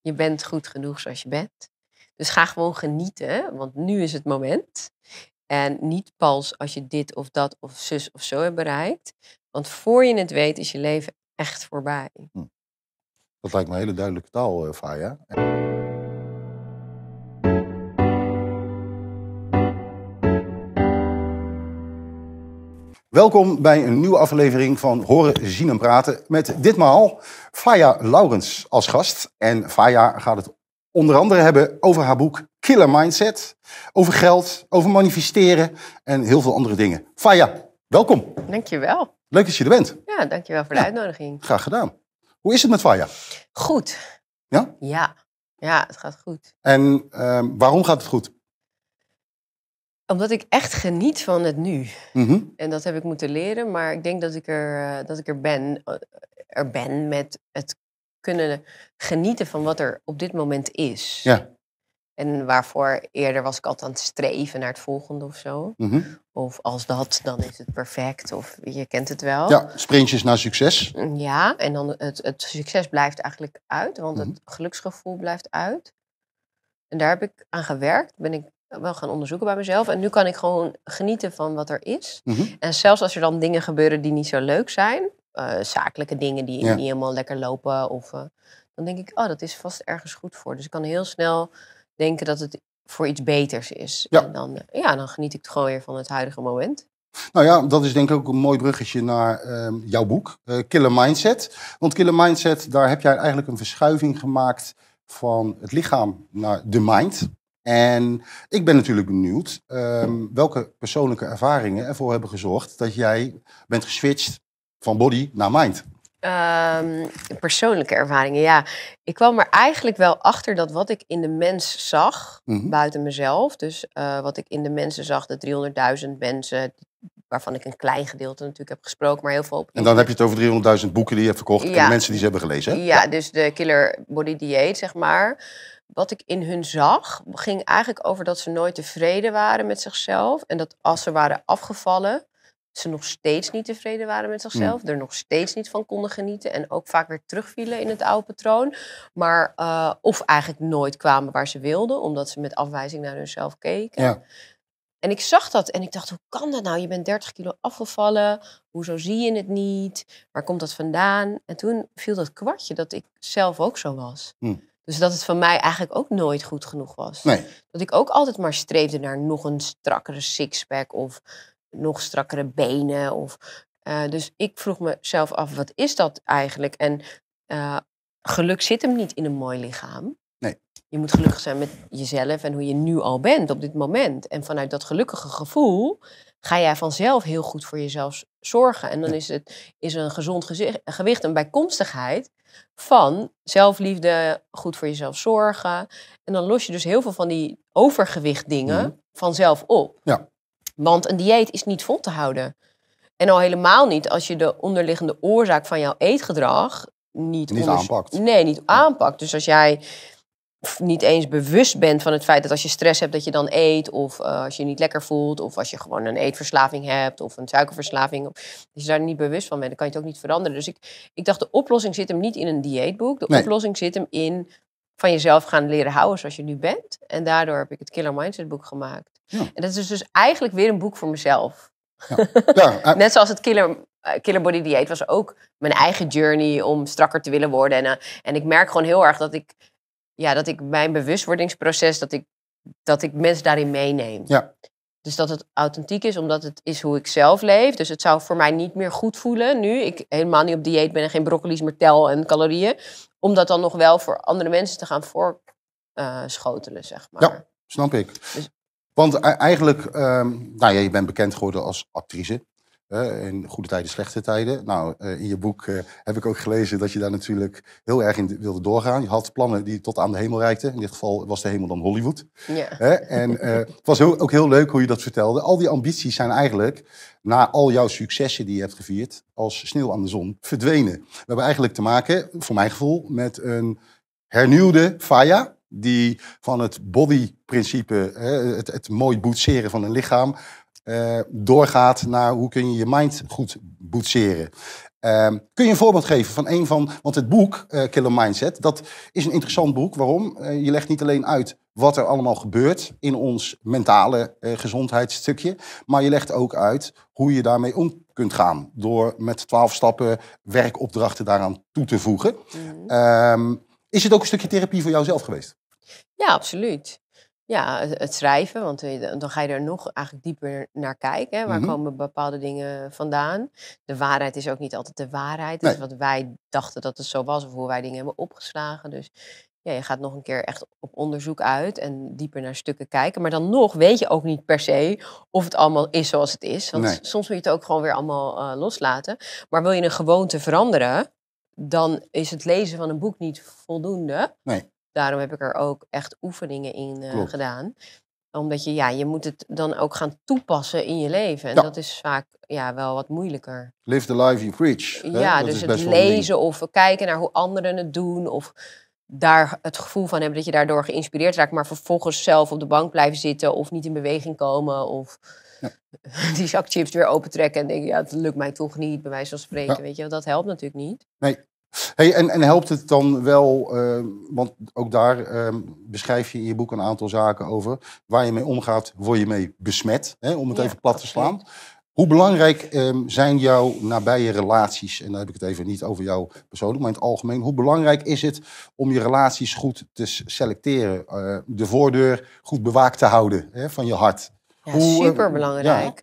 Je bent goed genoeg zoals je bent. Dus ga gewoon genieten, want nu is het moment. En niet pas als je dit of dat of zus of zo hebt bereikt. Want voor je het weet is je leven echt voorbij. Dat lijkt me een hele duidelijke taal, Faya. Welkom bij een nieuwe aflevering van Horen, Zien en Praten. Met ditmaal Faya Laurens als gast. En Faya gaat het onder andere hebben over haar boek Killer Mindset. Over geld, over manifesteren en heel veel andere dingen. Faya, welkom. Dankjewel. Leuk dat je er bent. Ja, dankjewel voor de uitnodiging. Graag gedaan. Hoe is het met Faya? Goed. Ja? Ja, het gaat goed. En waarom gaat het goed? Omdat ik echt geniet van het nu. Mhm. En dat heb ik moeten leren, maar ik denk dat ik er ben met het kunnen genieten van wat er op dit moment is. Ja. En waarvoor eerder was ik altijd aan het streven naar het volgende of zo. Mhm. Of als dat, dan is het perfect. Of je kent het wel. Ja, sprintjes naar succes. Ja, en dan het succes blijft eigenlijk uit. Want het geluksgevoel blijft uit. En daar heb ik aan gewerkt. Ben ik wel gaan onderzoeken bij mezelf. En nu kan ik gewoon genieten van wat er is. Mhm. En zelfs als er dan dingen gebeuren die niet zo leuk zijn. Zakelijke dingen die niet helemaal lekker lopen. Of, dan denk ik, dat is vast ergens goed voor. Dus ik kan heel snel denken dat het voor iets beters is. Ja. En dan geniet ik gewoon weer van het huidige moment. Nou ja, dat is denk ik ook een mooi bruggetje naar jouw boek, Killer Mindset. Want Killer Mindset, daar heb jij eigenlijk een verschuiving gemaakt van het lichaam naar de mind. En ik ben natuurlijk benieuwd welke persoonlijke ervaringen ervoor hebben gezorgd dat jij bent geswitcht van body naar mind. Persoonlijke ervaringen, ja. Ik kwam er eigenlijk wel achter dat wat ik in de mens zag, Mhm. buiten mezelf. Dus wat ik in de mensen zag, de 300.000 mensen, waarvan ik een klein gedeelte natuurlijk heb gesproken, maar heel veel op. En dan heb je het over 300.000 boeken die je hebt verkocht Ja. en mensen die ze hebben gelezen. Hè? Ja, dus de Killer Body Dieet, zeg maar. Wat ik in hun zag, ging eigenlijk over dat ze nooit tevreden waren met zichzelf. En dat als ze waren afgevallen, ze nog steeds niet tevreden waren met zichzelf. Er nog steeds niet van konden genieten. En ook vaak weer terugvielen in het oude patroon. Maar of eigenlijk nooit kwamen waar ze wilden, omdat ze met afwijzing naar hunzelf keken. Ja. En ik zag dat en ik dacht, hoe kan dat nou? Je bent 30 kilo afgevallen. Hoezo zie je het niet? Waar komt dat vandaan? En toen viel dat kwartje dat ik zelf ook zo was. Dus dat het van mij eigenlijk ook nooit goed genoeg was. Nee. Dat ik ook altijd maar streefde naar nog een strakkere sixpack of nog strakkere benen. Dus ik vroeg mezelf af, wat is dat eigenlijk? En geluk zit hem niet in een mooi lichaam. Nee. Je moet gelukkig zijn met jezelf en hoe je nu al bent op dit moment. En vanuit dat gelukkige gevoel ga jij vanzelf heel goed voor jezelf zorgen. En dan is een gezond gewicht een bijkomstigheid van zelfliefde, goed voor jezelf zorgen. En dan los je dus heel veel van die overgewicht dingen vanzelf op. Ja. Want een dieet is niet vol te houden. En al helemaal niet als je de onderliggende oorzaak van jouw eetgedrag niet aanpakt. Nee, niet aanpakt. Dus als jij niet eens bewust bent van het feit dat als je stress hebt dat je dan eet, of als je je niet lekker voelt, of als je gewoon een eetverslaving hebt of een suikerverslaving, als je daar niet bewust van bent, dan kan je het ook niet veranderen. Dus ik dacht, de oplossing zit hem niet in een dieetboek. De oplossing zit hem in van jezelf gaan leren houden zoals je nu bent. En daardoor heb ik het Killer Mindset boek gemaakt. Ja. En dat is dus eigenlijk weer een boek voor mezelf. Ja. Net zoals het Killer Body Dieet was ook mijn eigen journey om strakker te willen worden. En ik merk gewoon heel erg dat ik mijn bewustwordingsproces, dat ik mensen daarin meeneem. Ja. Dus dat het authentiek is, omdat het is hoe ik zelf leef. Dus het zou voor mij niet meer goed voelen nu. Ik helemaal niet op dieet ben en geen broccoli's meer tel en calorieën. Om dat dan nog wel voor andere mensen te gaan voorschotelen, zeg maar. Ja, snap ik. Dus... Want eigenlijk, je bent bekend geworden als actrice. In goede tijden, slechte tijden. Nou, in je boek heb ik ook gelezen dat je daar natuurlijk heel erg in wilde doorgaan. Je had plannen die tot aan de hemel reikten. In dit geval was de hemel dan Hollywood. Ja. En het was ook heel leuk hoe je dat vertelde. Al die ambities zijn eigenlijk, na al jouw successen die je hebt gevierd, als sneeuw aan de zon, verdwenen. We hebben eigenlijk te maken, voor mijn gevoel, met een hernieuwde Faya, die van het body-principe, het mooi boetseren van een lichaam, doorgaat naar hoe kun je je mind goed boetseren. Kun je een voorbeeld geven van want het boek Killer Mindset, dat is een interessant boek. Waarom? Je legt niet alleen uit wat er allemaal gebeurt in ons mentale gezondheidsstukje, maar je legt ook uit hoe je daarmee om kunt gaan door met 12 stappen werkopdrachten daaraan toe te voegen. Is het ook een stukje therapie voor jou zelf geweest? Ja, absoluut. Ja, het schrijven, want dan ga je er nog eigenlijk dieper naar kijken. Hè? Waar komen bepaalde dingen vandaan? De waarheid is ook niet altijd de waarheid. Het is wat wij dachten dat het zo was of hoe wij dingen hebben opgeslagen. Dus ja, je gaat nog een keer echt op onderzoek uit en dieper naar stukken kijken. Maar dan nog weet je ook niet per se of het allemaal is zoals het is. Want soms moet je het ook gewoon weer allemaal loslaten. Maar wil je een gewoonte veranderen, dan is het lezen van een boek niet voldoende. Nee. Daarom heb ik er ook echt oefeningen in gedaan. Omdat je moet het dan ook gaan toepassen in je leven. En dat is vaak wel wat moeilijker. Live the life you preach. Ja, dus het lezen of kijken naar hoe anderen het doen. Of daar het gevoel van hebben dat je daardoor geïnspireerd raakt. Maar vervolgens zelf op de bank blijven zitten. Of niet in beweging komen. Of die zak chips weer opentrekken. En denken, het lukt mij toch niet, bij wijze van spreken. Weet je, dat helpt natuurlijk niet. Nee. Hey, en helpt het dan wel, want ook daar beschrijf je in je boek een aantal zaken over. Waar je mee omgaat, word je mee besmet, om het even plat te slaan. Hoe belangrijk zijn jouw nabije relaties, en dan heb ik het even niet over jou persoonlijk, maar in het algemeen. Hoe belangrijk is het om je relaties goed te selecteren, de voordeur goed bewaakt te houden van je hart? Ja, superbelangrijk.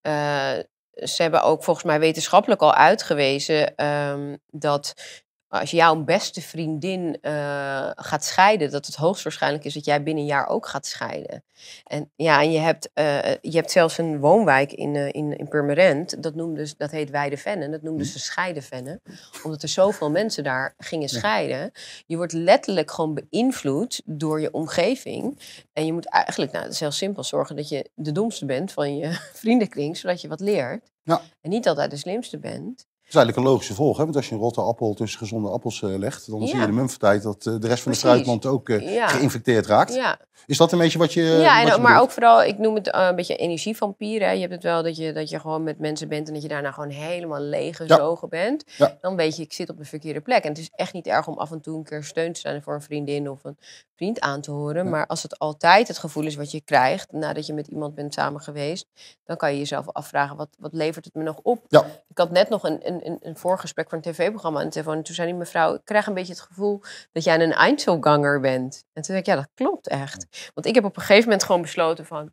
Ze hebben ook volgens mij wetenschappelijk al uitgewezen dat als jouw beste vriendin gaat scheiden, dat het hoogstwaarschijnlijk is dat jij binnen een jaar ook gaat scheiden. En je hebt zelfs een woonwijk in Purmerend, dat heet Weide-Venne, dat noemden ze Scheiden-Venne, omdat er zoveel mensen daar gingen scheiden. Je wordt letterlijk gewoon beïnvloed door je omgeving. En je moet eigenlijk, dat is heel simpel, zorgen dat je de domste bent van je vriendenkring, zodat je wat leert. Ja. En niet altijd de slimste bent. Dat is eigenlijk een logische volg, hè? Want als je een rotte appel tussen gezonde appels legt, dan zie je de mumfentijd dat de rest van de fruitmand ook geïnfecteerd raakt. Ja. Is dat een beetje wat je maar ook vooral, ik noem het een beetje energievampier. Hè? Je hebt het wel dat je gewoon met mensen bent en dat je daarna gewoon helemaal leeggezogen bent. Ja. Dan weet je, ik zit op de verkeerde plek. En het is echt niet erg om af en toe een keer steun te zijn voor een vriendin of een vriend aan te horen. Ja. Maar als het altijd het gevoel is wat je krijgt nadat je met iemand bent samen geweest, dan kan je jezelf afvragen, wat levert het me nog op? Ja. Ik had net nog een voorgesprek voor een tv-programma aan de telefoon. En toen zei die mevrouw, ik krijg een beetje het gevoel dat jij een Einzelganger bent. En toen zei ik, ja, dat klopt echt. Want ik heb op een gegeven moment gewoon besloten van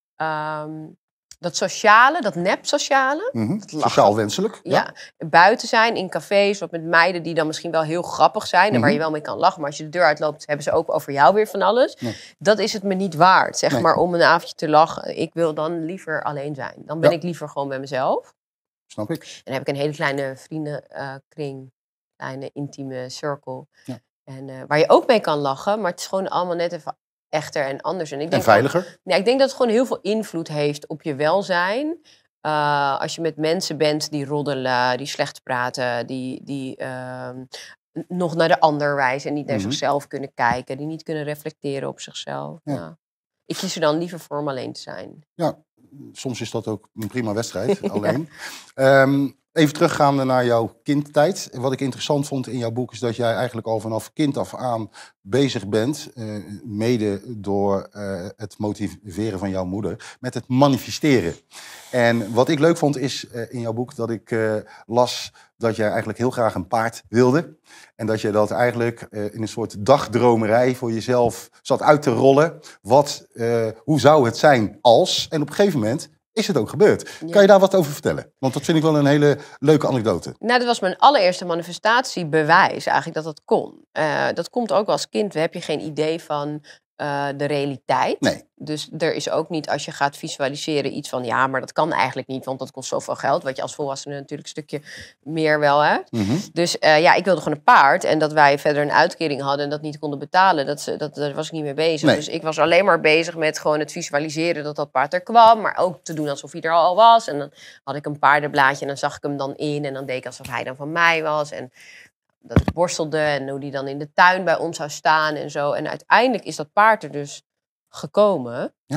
dat sociale, dat nep-sociale. Dat sociaal wenselijk. Ja, buiten zijn in cafés, wat met meiden die dan misschien wel heel grappig zijn en waar je wel mee kan lachen. Maar als je de deur uitloopt, hebben ze ook over jou weer van alles. Nee. Dat is het me niet waard, zeg maar, om een avondje te lachen. Ik wil dan liever alleen zijn. Dan ben ik liever gewoon bij mezelf. Snap ik. En dan heb ik een hele kleine vriendenkring, kleine intieme circle. Ja. En waar je ook mee kan lachen, maar het is gewoon allemaal net even echter en anders. En, ik denk veiliger? Ik denk dat het gewoon heel veel invloed heeft op je welzijn. Als je met mensen bent die roddelen, die slecht praten, die nog naar de ander wijzen en niet naar zichzelf kunnen kijken, die niet kunnen reflecteren op zichzelf. Ja. Nou, ik kies er dan liever voor om alleen te zijn. Ja, soms is dat ook een prima wedstrijd, alleen. Even teruggaande naar jouw kindtijd. Wat ik interessant vond in jouw boek is dat jij eigenlijk al vanaf kind af aan bezig bent, mede door het motiveren van jouw moeder, met het manifesteren. En wat ik leuk vond is in jouw boek dat ik las dat jij eigenlijk heel graag een paard wilde. En dat je dat eigenlijk in een soort dagdromerij voor jezelf zat uit te rollen. Hoe zou het zijn als? En op een gegeven moment is het ook gebeurd. Ja. Kan je daar wat over vertellen? Want dat vind ik wel een hele leuke anekdote. Nou, dat was mijn allereerste manifestatiebewijs eigenlijk dat kon. Dat komt ook als kind. Heb je geen idee van de realiteit. Nee. Dus er is ook niet, als je gaat visualiseren, iets van ja, maar dat kan eigenlijk niet, want dat kost zoveel geld. Wat je als volwassene natuurlijk een stukje meer wel hebt. Dus ik wilde gewoon een paard. En dat wij verder een uitkering hadden en dat niet konden betalen, daar was ik niet mee bezig. Nee. Dus ik was alleen maar bezig met gewoon het visualiseren dat paard er kwam. Maar ook te doen alsof hij er al was. En dan had ik een paardenblaadje en dan zag ik hem dan in. En dan deed ik alsof hij dan van mij was. En dat ik borstelde en hoe die dan in de tuin bij ons zou staan en zo. En uiteindelijk is dat paard er dus gekomen. Ja.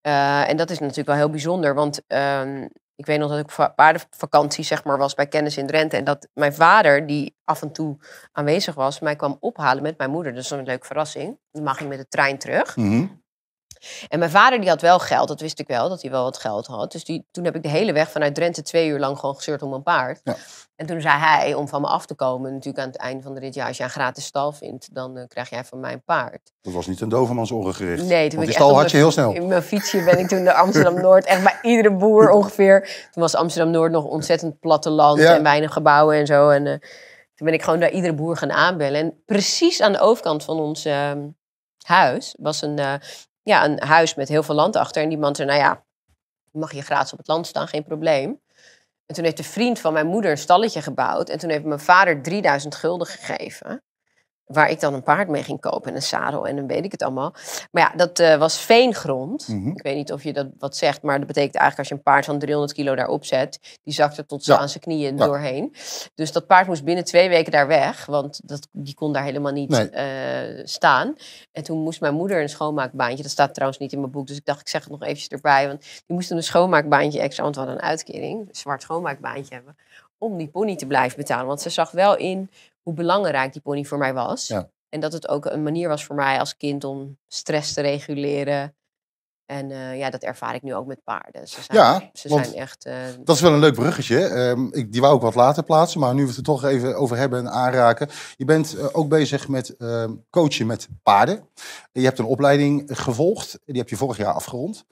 En dat is natuurlijk wel heel bijzonder, want ik weet nog dat ik paardenvakantie zeg maar, was bij Kennis in Drenthe. En dat mijn vader, die af en toe aanwezig was, mij kwam ophalen met mijn moeder. Dat is een leuke verrassing. Dan mag ik met de trein terug. En mijn vader die had wel geld, dat wist ik wel, dat hij wel wat geld had. Dus toen heb ik de hele weg vanuit Drenthe 2 uur lang gewoon gezeurd om een paard. Ja. En toen zei hij, om van me af te komen, natuurlijk aan het einde van de rit, ja, als je een gratis stal vindt, dan krijg jij van mij een paard. Dat was niet een dovermans oren gericht. Nee, toen want die ben ik stal had je heel snel. In mijn fietsje ben ik toen naar Amsterdam-Noord, echt bij iedere boer ongeveer. Toen was Amsterdam-Noord nog ontzettend platteland en weinig gebouwen en zo. En toen ben ik gewoon daar iedere boer gaan aanbellen. En precies aan de overkant van ons huis was een huis met heel veel land achter. En die man zei, nou ja, mag je gratis op het land staan, geen probleem. En toen heeft de vriend van mijn moeder een stalletje gebouwd. En toen heeft mijn vader 3000 gulden gegeven. Waar ik dan een paard mee ging kopen en een zadel en dan weet ik het allemaal. Maar ja, dat was veengrond. Ik weet niet of je dat wat zegt, maar dat betekent eigenlijk als je een paard van 300 kilo daarop zet, die zakt er tot aan zijn knieën doorheen. Dus dat paard moest binnen 2 weken daar weg, want die kon daar helemaal niet staan. En toen moest mijn moeder een schoonmaakbaantje, dat staat trouwens niet in mijn boek, dus ik dacht ik zeg het nog eventjes erbij, want die moest een schoonmaakbaantje extra, want we hadden een uitkering, een zwart schoonmaakbaantje hebben, om die pony te blijven betalen. Want ze zag wel in hoe belangrijk die pony voor mij was. Ja. En dat het ook een manier was voor mij als kind om stress te reguleren. En dat ervaar ik nu ook met paarden. Ze zijn echt... Dat is wel een leuk bruggetje. Die wou ik wat later plaatsen, maar nu we het er toch even over hebben en aanraken. Je bent ook bezig met coachen met paarden. Je hebt een opleiding gevolgd. Die heb je vorig jaar afgerond.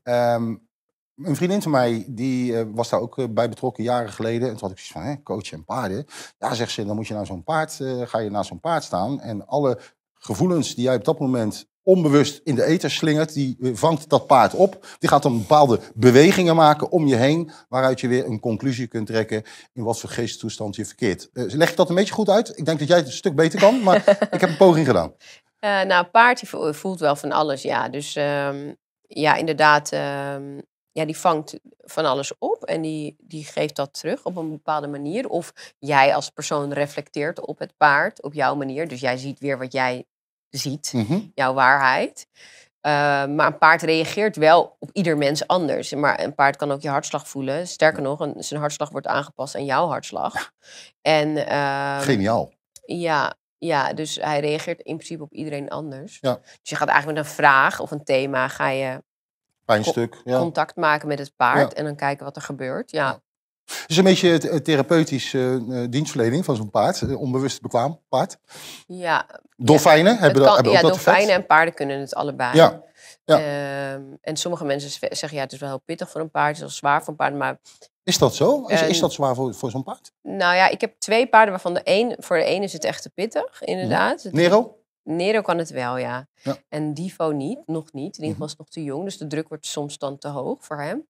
Een vriendin van mij, die was daar ook bij betrokken jaren geleden. En toen had ik zoiets van, coachen en paarden. Ja, zegt ze, dan moet je naar zo'n paard, ga je naar zo'n paard staan. En alle gevoelens die jij op dat moment onbewust in de ether slingert, die vangt dat paard op. Die gaat dan bepaalde bewegingen maken om je heen, waaruit je weer een conclusie kunt trekken in wat voor geesttoestand je verkeert. Leg ik dat een beetje goed uit? Ik denk dat jij het een stuk beter kan, maar ik heb een poging gedaan. Een paard die voelt wel van alles, ja. Dus inderdaad... die vangt van alles op en die geeft dat terug op een bepaalde manier. Of jij als persoon reflecteert op het paard op jouw manier. Dus jij ziet weer wat jij ziet, jouw waarheid. Maar een paard reageert wel op ieder mens anders. Maar een paard kan ook je hartslag voelen. Sterker nog, zijn hartslag wordt aangepast aan jouw hartslag. En, geniaal. Ja, dus hij reageert in principe op iedereen anders. Ja. Dus je gaat eigenlijk met een vraag of een thema ga je... contact maken met het paard en dan kijken wat er gebeurt. Ja. Het is een beetje therapeutische dienstverlening van zo'n paard. Onbewust bekwaam paard. Ja. Dolfijnen hebben ook dat effect. Dolfijnen en paarden kunnen het allebei. Ja. En sommige mensen zeggen, ja, het is wel heel pittig voor een paard. Het is wel zwaar voor een paard, maar... Is dat zo? Is dat zwaar voor zo'n paard? Nou ja, ik heb 2 paarden waarvan voor de ene is het echt te pittig, inderdaad. Nero? Nero kan het wel, ja. En Divo niet, nog niet. In ieder geval is nog te jong, dus de druk wordt soms dan te hoog voor hem.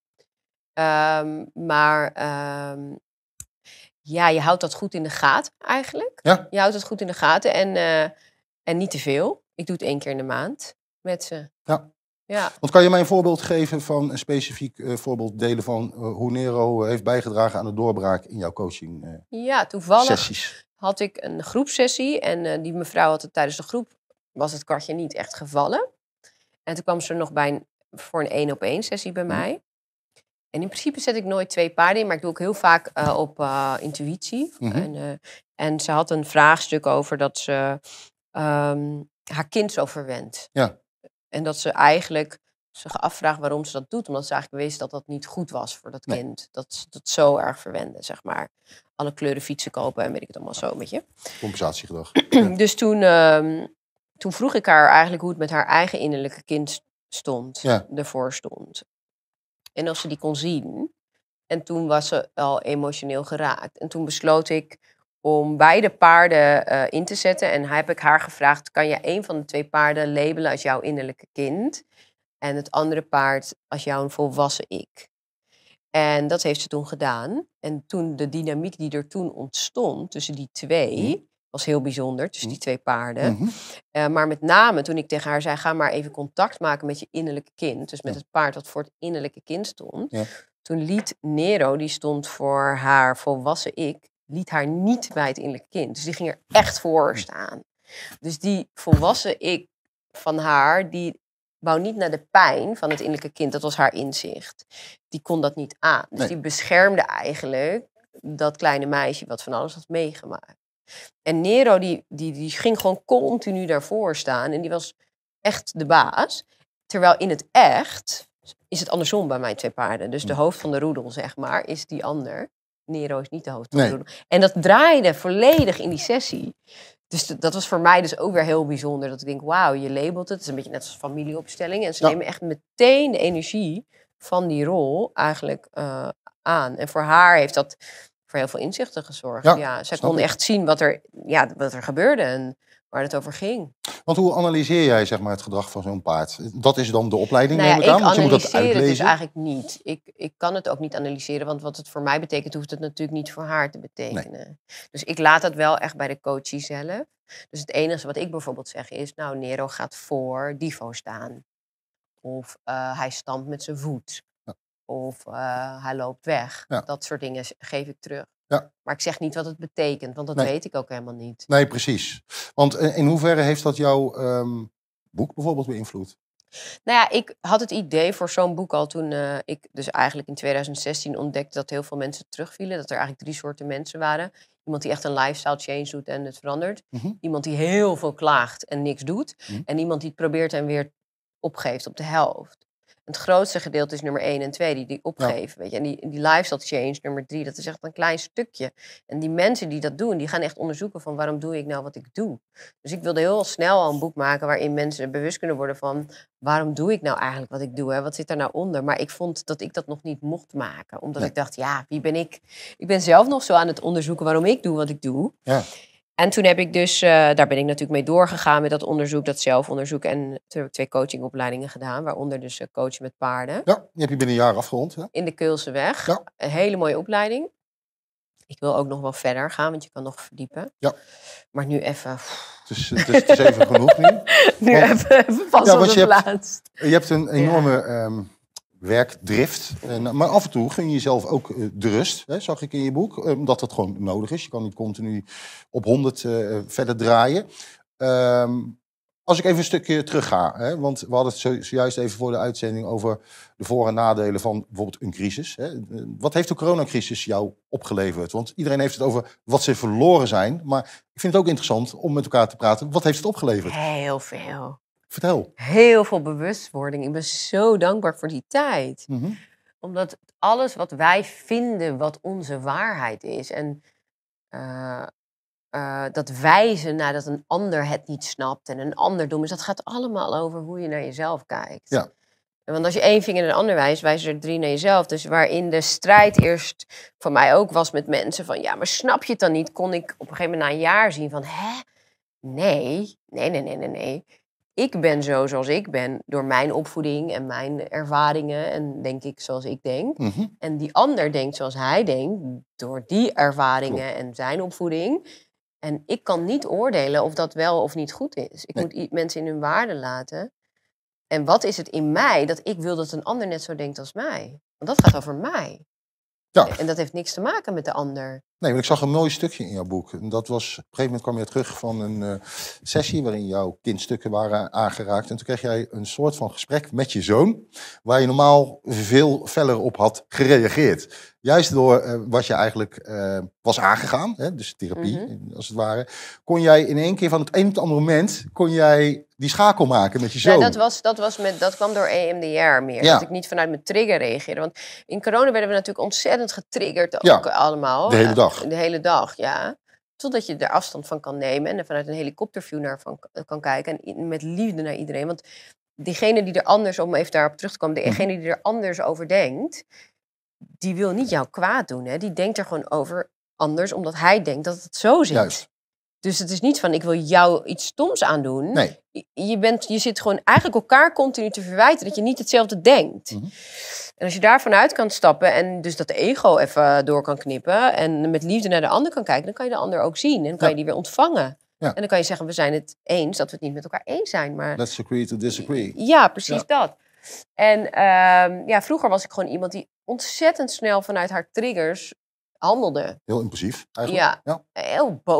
Je houdt dat goed in de gaten eigenlijk. Ja. Je houdt het goed in de gaten en niet te veel. Ik doe het 1 keer in de maand met ze. Ja. Want kan je mij een voorbeeld geven van een specifiek voorbeeld delen van hoe Nero heeft bijgedragen aan de doorbraak in jouw coaching toevallig sessies? Had ik een groepsessie en die mevrouw had het tijdens de groep, was het kwartje niet echt gevallen. En toen kwam ze nog voor een 1-op-1 sessie bij mij. En in principe zet ik nooit 2 paarden in, maar ik doe ook heel vaak op intuïtie. En ze had een vraagstuk over dat ze haar kind zo verwendt. Ja. En dat ze eigenlijk zich afvraagt waarom ze dat doet. Omdat ze eigenlijk wist dat dat niet goed was voor dat kind. Dat ze dat zo erg verwende, zeg maar. Alle kleuren fietsen kopen en weet ik het allemaal zo met je. Compensatiegedrag. Dus toen vroeg ik haar eigenlijk hoe het met haar eigen innerlijke kind stond. Ervoor stond. En of ze die kon zien. En toen was ze al emotioneel geraakt. En toen besloot ik om beide paarden in te zetten. En heb ik haar gevraagd, kan je 1 van de 2 paarden labelen als jouw innerlijke kind? En het andere paard als jouw volwassen ik. En dat heeft ze toen gedaan. En toen de dynamiek die er toen ontstond tussen die 2... was heel bijzonder, tussen die 2 paarden. Maar met name toen ik tegen haar zei, ga maar even contact maken met je innerlijke kind. Dus met het paard dat voor het innerlijke kind stond. Toen liet Nero, die stond voor haar volwassen ik, liet haar niet bij het innerlijke kind. Dus die ging er echt voor staan. Dus die volwassen ik van haar, die wou niet naar de pijn van het innerlijke kind. Dat was haar inzicht. Die kon dat niet aan. Dus Nee. die beschermde eigenlijk dat kleine meisje wat van alles had meegemaakt. En Nero die ging gewoon continu daarvoor staan. En die was echt de baas. Terwijl in het echt is het andersom bij mijn 2 paarden. Dus de hoofd van de roedel, zeg maar, is die ander. Nero is niet de hoofd van de roedel. En dat draaide volledig in die sessie. Dus dat was voor mij dus ook weer heel bijzonder. Dat ik denk, wauw, je labelt het. Het is een beetje net als familieopstelling. En ze nemen echt meteen de energie van die rol eigenlijk aan. En voor haar heeft dat voor heel veel inzichten gezorgd. Ja, zij kon echt zien wat er gebeurde en waar het over ging. Want hoe analyseer jij zeg maar, het gedrag van zo'n paard? Dat is dan de opleiding, Nou ja, neem ik aan? Want je moet dat analyseer het uitlezen. dus eigenlijk niet. Ik kan het ook niet analyseren, want wat het voor mij betekent, hoeft het natuurlijk niet voor haar te betekenen. Nee. Dus ik laat dat wel echt bij de coachie zelf. Dus het enige wat ik bijvoorbeeld zeg is, nou, Nero gaat voor Divo staan. Of hij stampt met zijn voet. Ja. Of hij loopt weg. Ja. Dat soort dingen geef ik terug. Ja. Maar ik zeg niet wat het betekent, want dat weet ik ook helemaal niet. Nee, precies. Want in hoeverre heeft dat jouw boek bijvoorbeeld beïnvloed? Nou ja, ik had het idee voor zo'n boek al toen ik dus eigenlijk in 2016 ontdekte dat heel veel mensen terugvielen. Dat er eigenlijk 3 soorten mensen waren. Iemand die echt een lifestyle change doet en het verandert. Iemand die heel veel klaagt en niks doet. En iemand die het probeert en weer opgeeft op de helft. Het grootste gedeelte is nummer 1 en 2, die opgeven. Ja. Weet je? En die lifestyle change, nummer 3, dat is echt een klein stukje. En die mensen die dat doen, die gaan echt onderzoeken van waarom doe ik nou wat ik doe. Dus ik wilde heel snel al een boek maken waarin mensen bewust kunnen worden van waarom doe ik nou eigenlijk wat ik doe? Hè? Wat zit daar nou onder? Maar ik vond dat ik dat nog niet mocht maken. Omdat ik dacht, ja, wie ben ik? Ik ben zelf nog zo aan het onderzoeken waarom ik doe wat ik doe. Ja. En toen heb ik dus, daar ben ik natuurlijk mee doorgegaan met dat onderzoek, dat zelfonderzoek. En toen heb ik 2 coachingopleidingen gedaan, waaronder dus coachen met paarden. Ja, die heb je binnen een jaar afgerond. Ja? In de Keulseweg. Ja. Een hele mooie opleiding. Ik wil ook nog wel verder gaan, want je kan nog verdiepen. Ja. Maar nu even... Het is even genoeg nu. Nu even pas op de plaats. Je hebt een enorme... werkdrift. Maar af en toe gun je jezelf ook de rust, hè, zag ik in je boek. Omdat dat gewoon nodig is. Je kan niet continu op 100 verder draaien. Als ik even een stukje terug ga. Hè, want we hadden het zojuist even voor de uitzending over de voor- en nadelen van bijvoorbeeld een crisis. Hè. Wat heeft de coronacrisis jou opgeleverd? Want iedereen heeft het over wat ze verloren zijn. Maar ik vind het ook interessant om met elkaar te praten. Wat heeft het opgeleverd? Heel veel. Vertel. Heel veel bewustwording. Ik ben zo dankbaar voor die tijd. Omdat alles wat wij vinden wat onze waarheid is. En dat wijzen naar dat een ander het niet snapt en een ander dom is. Dat gaat allemaal over hoe je naar jezelf kijkt. Ja. Want als je 1 vinger naar de ander wijst, wijzen er 3 naar jezelf. Dus waarin de strijd eerst voor mij ook was met mensen van... ja, maar snap je het dan niet? Kon ik op een gegeven moment na een jaar zien van... hè? Nee. Ik ben zo zoals ik ben door mijn opvoeding en mijn ervaringen en denk ik zoals ik denk. En die ander denkt zoals hij denkt door die ervaringen en zijn opvoeding. En ik kan niet oordelen of dat wel of niet goed is. Ik moet mensen in hun waarde laten. En wat is het in mij dat ik wil dat een ander net zo denkt als mij? Want dat gaat over mij. Ja. En dat heeft niks te maken met de ander. Nee, maar ik zag een mooi stukje in jouw boek. En dat was, op een gegeven moment kwam je terug van een sessie waarin jouw kindstukken waren aangeraakt. En toen kreeg jij een soort van gesprek met je zoon, waar je normaal veel feller op had gereageerd. Juist door wat je eigenlijk was aangegaan, hè, dus therapie als het ware, kon jij in één keer van het een op het andere moment, kon jij die schakel maken met je zoon. Ja, dat kwam door EMDR meer. Ja. Dat ik niet vanuit mijn trigger reageerde. Want in corona werden we natuurlijk ontzettend getriggerd ook allemaal. De hele dag. De hele dag, ja. Totdat je er afstand van kan nemen en er vanuit een helikopterview naar kan kijken. En met liefde naar iedereen. Want diegene die er anders, om even daarop terug te komen, degene die er anders over denkt, die wil niet jou kwaad doen. Hè? Die denkt er gewoon over anders, omdat hij denkt dat het zo zit. Juist. Dus het is niet van, ik wil jou iets stoms aandoen. Nee. Je zit gewoon eigenlijk elkaar continu te verwijten dat je niet hetzelfde denkt. En als je daarvan uit kan stappen en dus dat ego even door kan knippen en met liefde naar de ander kan kijken, dan kan je de ander ook zien en dan kan je die weer ontvangen. Ja. En dan kan je zeggen, we zijn het eens dat we het niet met elkaar eens zijn. Maar... Let's agree to disagree. Ja, precies dat. En vroeger was ik gewoon iemand die ontzettend snel vanuit haar triggers handelde. Heel impulsief eigenlijk. Ja. Heel boos.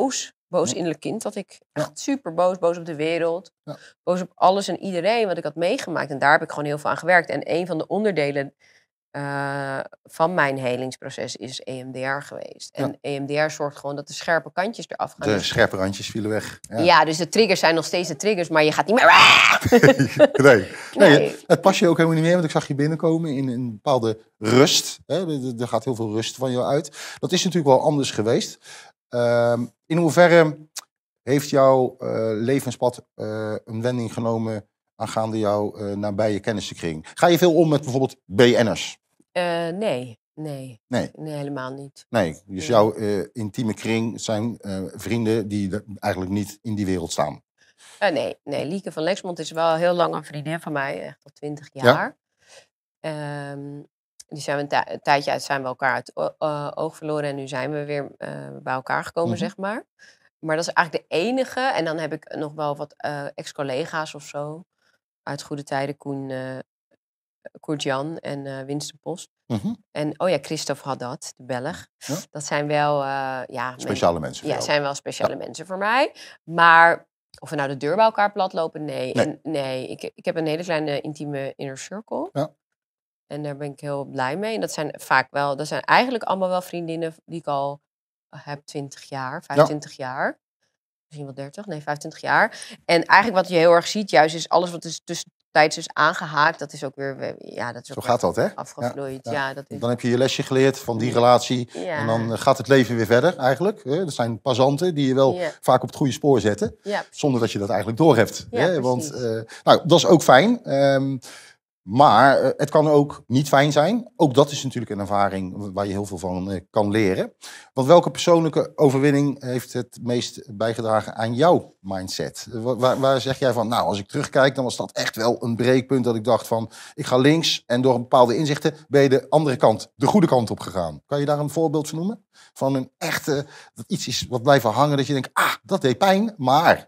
Boos Ja. innerlijk kind had ik. Ja. Echt super boos. Boos op de wereld. Ja. Boos op alles en iedereen wat ik had meegemaakt. En daar heb ik gewoon heel veel aan gewerkt. En een van de onderdelen van mijn helingsproces is EMDR geweest. En EMDR zorgt gewoon dat de scherpe kantjes eraf gaan. De Dus, scherpe randjes vielen weg. ja, dus de triggers zijn nog steeds de triggers, maar je gaat niet meer... Nee, het past je ook helemaal niet meer, want ik zag je binnenkomen in een bepaalde rust. Hè? Er gaat heel veel rust van jou uit. Dat is natuurlijk wel anders geweest. In hoeverre heeft jouw levenspad een wending genomen aangaande jouw nabije kennissenkring? Ga je veel om met bijvoorbeeld BN'ers? Nee, helemaal niet. Nee, dus jouw intieme kring zijn vrienden die eigenlijk niet in die wereld staan. Nee, Lieke van Lexmond is wel heel lang een vriendin van mij, echt al 20 jaar. Die zijn we een tijdje uit, zijn we elkaar uit oog verloren en nu zijn we weer bij elkaar gekomen, zeg maar. Maar dat is eigenlijk de enige. En dan heb ik nog wel wat ex-collega's of zo uit goede tijden, Koert-Jan en Winston Post. En Christophe Haddad, de Belg. Ja? Dat zijn wel speciale mensen. Ja, zijn wel speciale mensen voor mij. Maar of we nou de deur bij elkaar platlopen, nee. Ik heb een hele kleine intieme inner circle. Ja. En daar ben ik heel blij mee. En dat zijn eigenlijk allemaal wel vriendinnen die ik al heb 20 jaar, 25 jaar. Misschien wel 30, 25 jaar. En eigenlijk wat je heel erg ziet juist is alles wat is tussentijds is aangehaakt. Dat is ook weer, dat is ook zo gaat dat, hè? Afgevloeid. Ja, dat is... Dan heb je je lesje geleerd van die relatie. Ja. En dan gaat het leven weer verder eigenlijk. Er zijn passanten die je wel vaak op het goede spoor zetten. Ja, zonder dat je dat eigenlijk doorhebt. Ja, want dat is ook fijn. Maar het kan ook niet fijn zijn. Ook dat is natuurlijk een ervaring waar je heel veel van kan leren. Want welke persoonlijke overwinning heeft het meest bijgedragen aan jouw mindset? Waar zeg jij van, nou, als ik terugkijk, dan was dat echt wel een breekpunt dat ik dacht van, ik ga links en door bepaalde inzichten ben je de andere kant, de goede kant op gegaan. Kan je daar een voorbeeld van noemen? Van een echte, dat iets is wat blijven hangen, dat je denkt, dat deed pijn, maar...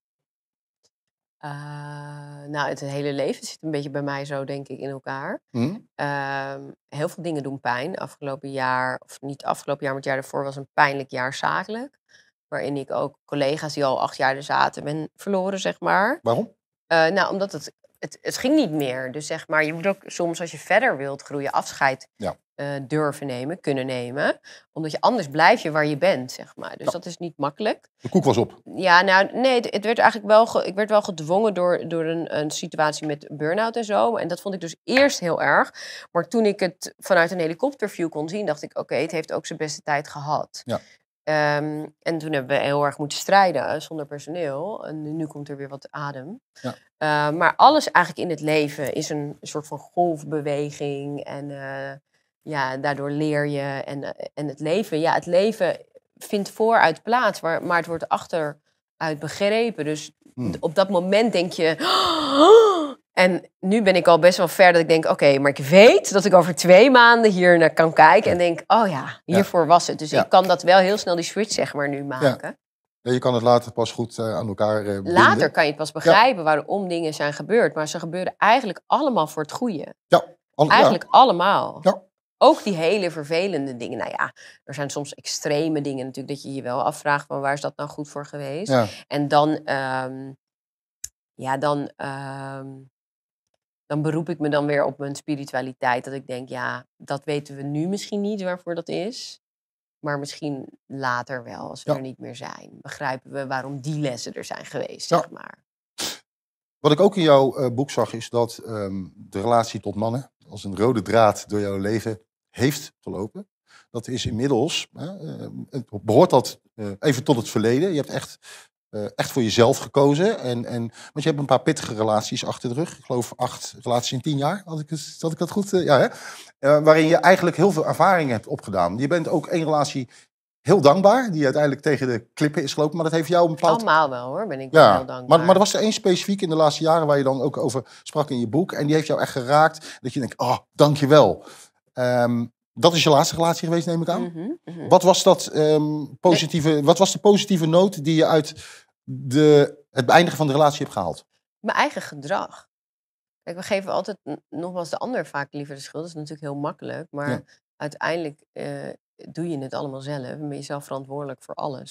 Het hele leven zit een beetje bij mij zo, denk ik, in elkaar. Heel veel dingen doen pijn. Afgelopen jaar, of niet afgelopen jaar, maar het jaar daarvoor was een pijnlijk jaar zakelijk. Waarin ik ook collega's die al 8 jaar er zaten ben verloren, zeg maar. Waarom? Omdat het ging niet meer. Dus zeg maar, je moet ook soms als je verder wilt groeien afscheid durven kunnen nemen. Omdat je anders blijf je waar je bent, zeg maar. Dus dat is niet makkelijk. De koek was op. Ja, het werd eigenlijk wel... Ik werd wel gedwongen door een situatie met burn-out en zo. En dat vond ik dus eerst heel erg. Maar toen ik het vanuit een helikopterview kon zien, dacht ik, oké, het heeft ook zijn beste tijd gehad. Ja. En toen hebben we heel erg moeten strijden zonder personeel. En nu komt er weer wat adem. Ja. Maar alles eigenlijk in het leven is een soort van golfbeweging. En daardoor leer je. En het leven vindt vooruit plaats, maar het wordt achteruit begrepen. Dus op dat moment denk je... En nu ben ik al best wel ver dat ik denk, oké, maar ik weet dat ik over 2 maanden hier naar kan kijken en denk, hiervoor was het. Dus ik kan dat wel heel snel die switch, zeg maar, nu maken. Ja, je kan het later pas goed aan elkaar binden. Later kan je het pas begrijpen waarom dingen zijn gebeurd. Maar ze gebeuren eigenlijk allemaal voor het goede. Ja. Eigenlijk allemaal. Ja. Ook die hele vervelende dingen. Nou ja, er zijn soms extreme dingen natuurlijk dat je je wel afvraagt van waar is dat nou goed voor geweest. Ja. En dan beroep ik me dan weer op mijn spiritualiteit. Dat ik denk, dat weten we nu misschien niet waarvoor dat is. Maar misschien later wel, als we er niet meer zijn. Begrijpen we waarom die lessen er zijn geweest, zeg maar. Wat ik ook in jouw boek zag, is dat de relatie tot mannen als een rode draad door jouw leven heeft gelopen. Dat is inmiddels, behoort dat even tot het verleden. Je hebt echt voor jezelf gekozen. Want je hebt een paar pittige relaties achter de rug. Ik geloof 8 relaties in 10 jaar. Had ik dat goed? Waarin je eigenlijk heel veel ervaring hebt opgedaan. Je bent ook 1 relatie heel dankbaar. Die uiteindelijk tegen de klippen is gelopen. Maar dat heeft jou een bepaald... Allemaal wel hoor, ben ik wel heel dankbaar. Maar er was er 1 specifiek in de laatste jaren waar je dan ook over sprak in je boek. En die heeft jou echt geraakt. Dat je denkt, dankjewel. Dat is je laatste relatie geweest, neem ik aan. Wat was dat positieve? Wat was de positieve noot die je uit het beëindigen van de relatie hebt gehaald? Mijn eigen gedrag. Kijk, we geven altijd nogmaals de ander vaak liever de schuld. Dat is natuurlijk heel makkelijk. Maar uiteindelijk doe je het allemaal zelf. En ben je zelf verantwoordelijk voor alles.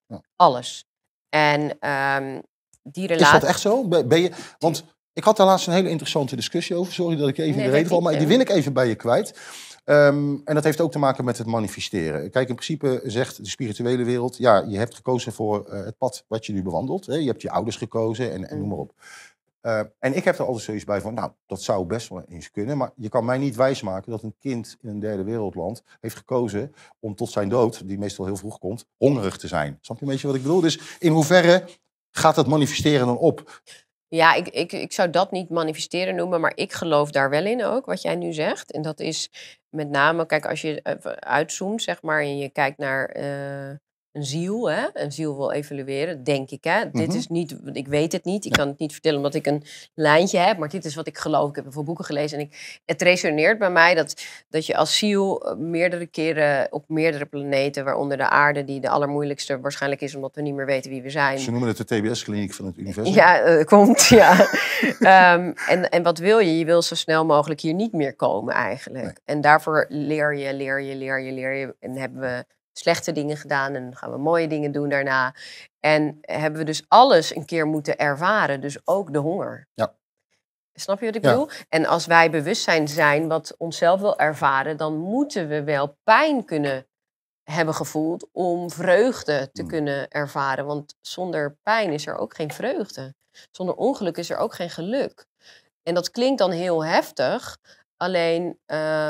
Ja. Alles. En die relatie... Is dat echt zo? Ben je, want ik had daar laatst een hele interessante discussie over. Sorry dat ik even in de reden val, maar die wil ik even bij je kwijt. En dat heeft ook te maken met het manifesteren. Kijk, in principe zegt de spirituele wereld... ja, je hebt gekozen voor het pad wat je nu bewandelt. Hè? Je hebt je ouders gekozen en noem maar op. En ik heb er altijd zoiets bij van... nou, dat zou best wel eens kunnen... maar je kan mij niet wijsmaken dat een kind in een derde wereldland... heeft gekozen om tot zijn dood, die meestal heel vroeg komt... hongerig te zijn. Snap je een beetje wat ik bedoel? Dus in hoeverre gaat het manifesteren dan op? Ja, ik zou dat niet manifesteren noemen, maar ik geloof daar wel in ook, wat jij nu zegt. En dat is met name, kijk, als je uitzoomt, zeg maar, en je kijkt naar een ziel, hè? Een ziel wil evalueren, denk ik, hè? Dit is niet, ik weet het niet, ik kan het niet vertellen omdat ik een lijntje heb, maar dit is wat ik geloof. Ik heb veel boeken gelezen en het resoneert bij mij dat je als ziel meerdere keren op meerdere planeten, waaronder de aarde, die de allermoeilijkste waarschijnlijk is, omdat we niet meer weten wie we zijn. Ze noemen het de TBS-kliniek van het universum. Ja, komt, ja. En wat wil je? Je wil zo snel mogelijk hier niet meer komen eigenlijk. Nee. En daarvoor leer je. En hebben we slechte dingen gedaan en gaan we mooie dingen doen daarna. En hebben we dus alles een keer moeten ervaren, dus ook de honger. Ja. Snap je wat ik bedoel? En als wij bewustzijn zijn wat onszelf wil ervaren, dan moeten we wel pijn kunnen hebben gevoeld om vreugde te kunnen ervaren. Want zonder pijn is er ook geen vreugde. Zonder ongeluk is er ook geen geluk. En dat klinkt dan heel heftig. Alleen,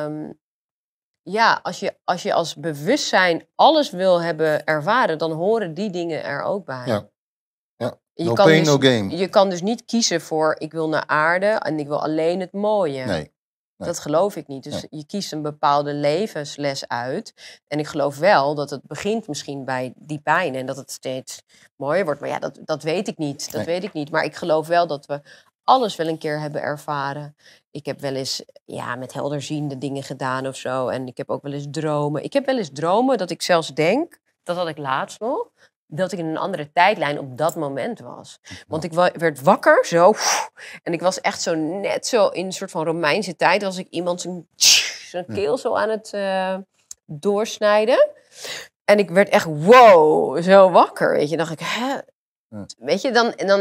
ja, als je als bewustzijn alles wil hebben ervaren, dan horen die dingen er ook bij. Ja. Ja. Je No kan pain, dus, no gain. Je kan dus niet kiezen voor ik wil naar aarde en ik wil alleen het mooie. Nee. Dat geloof ik niet. Dus je kiest een bepaalde levensles uit. En ik geloof wel dat het begint misschien bij die pijn. En dat het steeds mooier wordt. Maar ja, dat weet ik niet. Dat weet ik niet. Maar ik geloof wel dat we alles wel een keer hebben ervaren. Ik heb wel eens met helderziende dingen gedaan of zo. En ik heb ook wel eens dromen. Ik heb wel eens dromen dat ik zelfs denk, dat had ik laatst nog, dat ik in een andere tijdlijn op dat moment was. Want ik werd wakker, zo. En ik was echt zo net zo in een soort van Romeinse tijd. Was ik iemand zijn keel zo aan het doorsnijden. En ik werd echt wow, zo wakker. Weet je, dacht ik, hè? Weet je,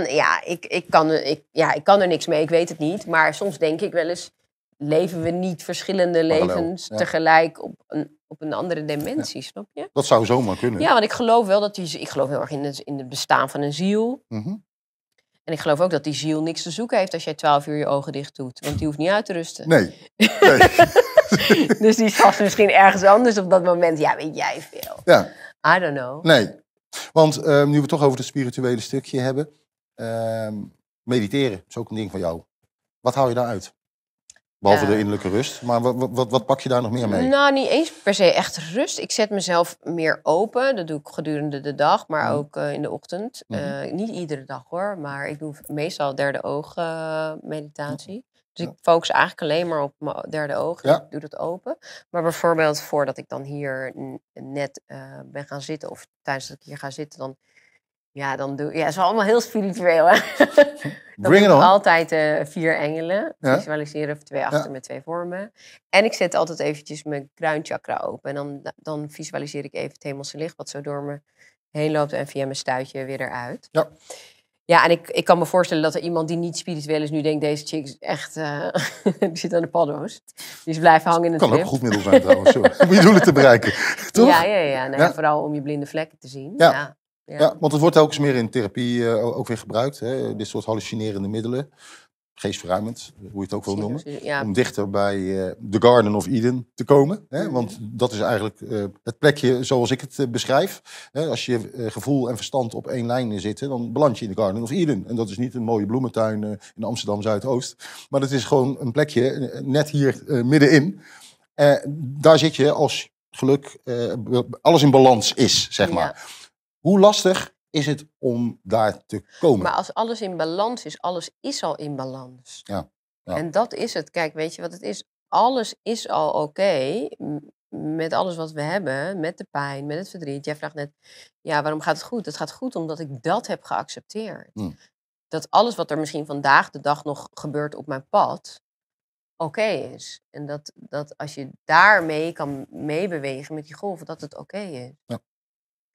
ik kan er niks mee, ik weet het niet. Maar soms denk ik wel eens, leven we niet verschillende levens tegelijk op een andere dimensie, snap je? Dat zou zomaar kunnen. Ja, want ik geloof wel dat ik geloof heel erg in het bestaan van een ziel. En ik geloof ook dat die ziel niks te zoeken heeft als jij 12 uur je ogen dicht doet. Want die hoeft niet uit te rusten. Nee. Dus die is misschien ergens anders op dat moment. Ja, weet jij veel. Ja. I don't know. Nee. Want nu we het toch over het spirituele stukje hebben. Mediteren is ook een ding van jou. Wat hou je daaruit? Behalve de innerlijke rust. Maar wat pak je daar nog meer mee? Nou, niet eens per se echt rust. Ik zet mezelf meer open. Dat doe ik gedurende de dag, maar ook in de ochtend. Niet iedere dag hoor, maar ik doe meestal derde oog meditatie. Dus ik focus eigenlijk alleen maar op mijn derde oog. Ik doe dat open. Maar bijvoorbeeld voordat ik dan hier net ben gaan zitten, of tijdens dat ik hier ga zitten, dan doe het is allemaal heel spiritueel. Hè? Dan doe ik altijd 4 engelen. Visualiseren 2 achter met 2 vormen. En ik zet altijd eventjes mijn kruinchakra open. En dan visualiseer ik even het hemelse licht, wat zo door me heen loopt en via mijn stuitje weer eruit. Ja. Ja, en ik kan me voorstellen dat er iemand die niet spiritueel is nu denkt, deze chick is echt, die zit aan de paddo's. Die is blijven hangen in het kan ook een goed middel zijn trouwens, om je doelen te bereiken. Toch? Ja. Vooral om je blinde vlekken te zien. Ja, want het wordt ook eens meer in therapie ook weer gebruikt. Hè? Dit soort hallucinerende middelen. Geestverruimend, hoe je het ook wil noemen. Ja. Om dichter bij de Garden of Eden te komen. Hè? Want dat is eigenlijk het plekje zoals ik het beschrijf. Hè? Als je gevoel en verstand op één lijn zitten, dan beland je in de Garden of Eden. En dat is niet een mooie bloementuin in Amsterdam Zuidoost. Maar dat is gewoon een plekje net hier middenin. Daar zit je als geluk alles in balans is, zeg maar. Hoe lastig is het om daar te komen? Maar als alles in balans is, alles is al in balans. Ja. En dat is het. Kijk, weet je wat het is? Alles is al oké. Met alles wat we hebben, met de pijn, met het verdriet. Jij vraagt net, waarom gaat het goed? Het gaat goed omdat ik dat heb geaccepteerd. Dat alles wat er misschien vandaag de dag nog gebeurt op mijn pad, oké is. En dat als je daarmee kan meebewegen met die golven, dat het oké is. Ja.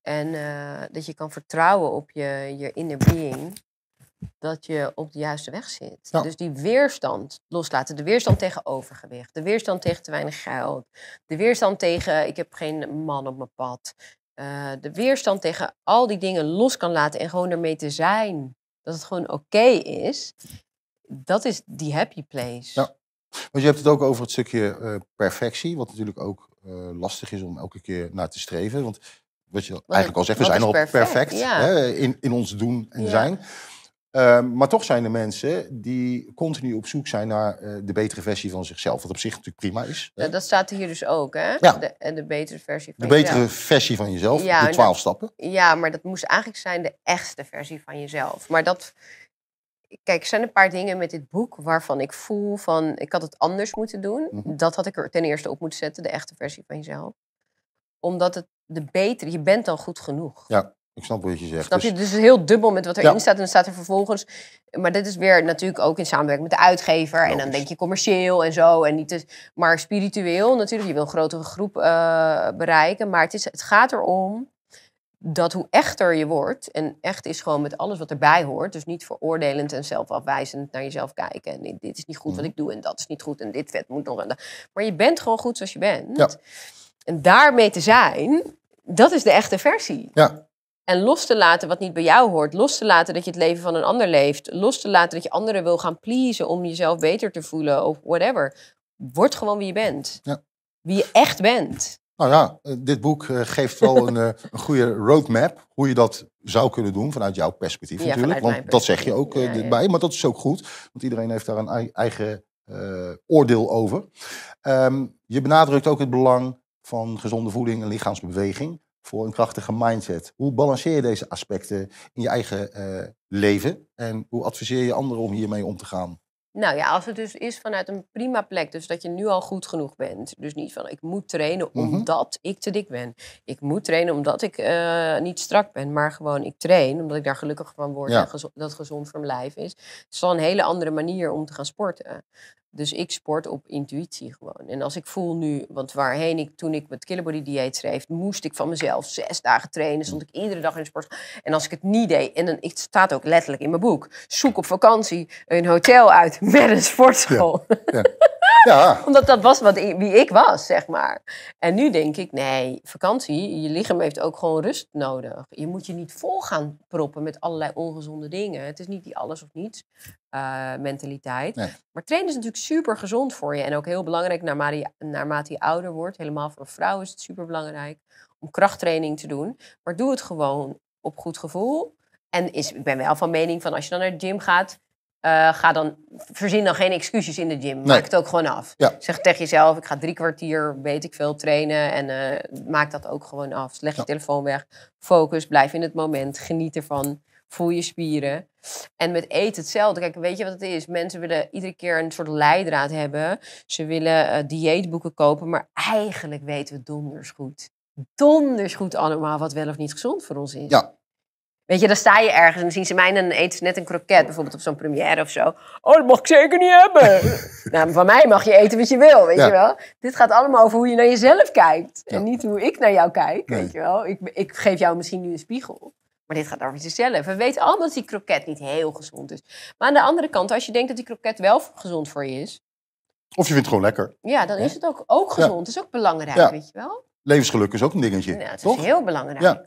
En dat je kan vertrouwen op je inner being. Dat je op de juiste weg zit. Ja. Dus die weerstand loslaten. De weerstand tegen overgewicht. De weerstand tegen te weinig geld. De weerstand tegen ik heb geen man op mijn pad. De weerstand tegen al die dingen los kan laten en gewoon ermee te zijn. Dat het gewoon oké is. Dat is die happy place. Ja. Want je hebt het ook over het stukje perfectie. Wat natuurlijk ook lastig is om elke keer naar te streven. Want wat je eigenlijk al zegt, we zijn al perfect Ja. hè, in ons doen en zijn. Maar toch zijn er mensen die continu op zoek zijn naar de betere versie van zichzelf. Wat op zich natuurlijk prima is. Ja, dat staat hier dus ook, hè? Ja. De betere versie van De jezelf. betere versie van jezelf, Ja, de 12 stappen. Ja, maar dat moest eigenlijk zijn de echte versie van jezelf. Maar dat... Kijk, er zijn een paar dingen met dit boek waarvan ik voel van... Ik had het anders moeten doen. Dat had ik er ten eerste op moeten zetten, de echte versie van jezelf. Omdat het de betere... Je bent dan goed genoeg. Ja, ik snap wat je zegt. Snap je? Dus het is heel dubbel met wat erin Ja. staat. En dan staat er vervolgens... Maar dit is weer natuurlijk ook in samenwerking met de uitgever. Logisch. En dan denk je commercieel en zo. En niet te, maar spiritueel natuurlijk. Je wil een grotere groep bereiken. Maar het gaat erom dat hoe echter je wordt... En echt is gewoon met alles wat erbij hoort. Dus niet veroordelend en zelfafwijzend naar jezelf kijken. En dit is niet goed wat ik doe en dat is niet goed. En dit vet moet nog. Maar je bent gewoon goed zoals je bent. Ja. En daarmee te zijn, dat is de echte versie. Ja. En los te laten wat niet bij jou hoort. Los te laten dat je het leven van een ander leeft. Los te laten dat je anderen wil gaan pleasen om jezelf beter te voelen of whatever. Word gewoon wie je bent. Ja. Wie je echt bent. Nou ja, dit boek geeft wel een goede roadmap. Hoe je dat zou kunnen doen vanuit jouw perspectief Ja, natuurlijk. vanuit Want mijn dat zeg je ook perspectief. Ja, ja. erbij. Maar dat is ook goed. Want iedereen heeft daar een eigen oordeel over. Je benadrukt ook het belang van gezonde voeding en lichaamsbeweging. Voor een krachtige mindset. Hoe balanceer je deze aspecten in je eigen leven? En hoe adviseer je anderen om hiermee om te gaan? Nou ja, als het dus is vanuit een prima plek. Dus dat je nu al goed genoeg bent. Dus niet van ik moet trainen omdat ik te dik ben. Ik moet trainen omdat ik niet strak ben. Maar gewoon ik train omdat ik daar gelukkig van word. Ja. En dat het gezond voor mijn lijf is. Het is wel een hele andere manier om te gaan sporten. Dus ik sport op intuïtie gewoon. En als ik voel nu, want waarheen ik toen ik met Killerbody dieet schreef, moest ik van mezelf 6 dagen trainen. Stond ik iedere dag in de sport. En als ik het niet deed, en dan, het staat ook letterlijk in mijn boek, zoek op vakantie een hotel uit met een sportschool. Ja. Ja. Omdat dat was wie ik was, zeg maar. En nu denk ik, nee, vakantie, je lichaam heeft ook gewoon rust nodig. Je moet je niet vol gaan proppen met allerlei ongezonde dingen. Het is niet die alles of niets mentaliteit. Nee. Maar trainen is natuurlijk super gezond voor je. En ook heel belangrijk naarmate je ouder wordt. Helemaal voor een vrouw is het super belangrijk om krachttraining te doen. Maar doe het gewoon op goed gevoel. En ik ben wel van mening van als je dan naar de gym gaat, verzin dan geen excuses in de gym. Nee. Maak het ook gewoon af. Ja. Zeg tegen jezelf, ik ga 3 kwartier, weet ik veel, trainen. En maak dat ook gewoon af. Leg je telefoon weg. Focus, blijf in het moment. Geniet ervan. Voel je spieren. En met eten hetzelfde. Kijk, weet je wat het is? Mensen willen iedere keer een soort leidraad hebben. Ze willen dieetboeken kopen. Maar eigenlijk weten we donders goed allemaal wat wel of niet gezond voor ons is. Ja. Weet je, dan sta je ergens en dan zien ze mij en dan eten ze net een kroket, bijvoorbeeld op zo'n première of zo. Oh, dat mag ik zeker niet hebben. Nou, van mij mag je eten wat je wil, weet je wel. Dit gaat allemaal over hoe je naar jezelf kijkt. En niet hoe ik naar jou kijk, weet je wel. Ik geef jou misschien nu een spiegel. Maar dit gaat over jezelf. We weten allemaal dat die kroket niet heel gezond is. Maar aan de andere kant, als je denkt dat die kroket wel gezond voor je is, Of je vindt het gewoon lekker. ja, dan is het ook gezond. Dat is ook belangrijk, Ja. weet je wel. Levensgeluk is ook een dingetje. Ja, het toch? is heel belangrijk. Ja.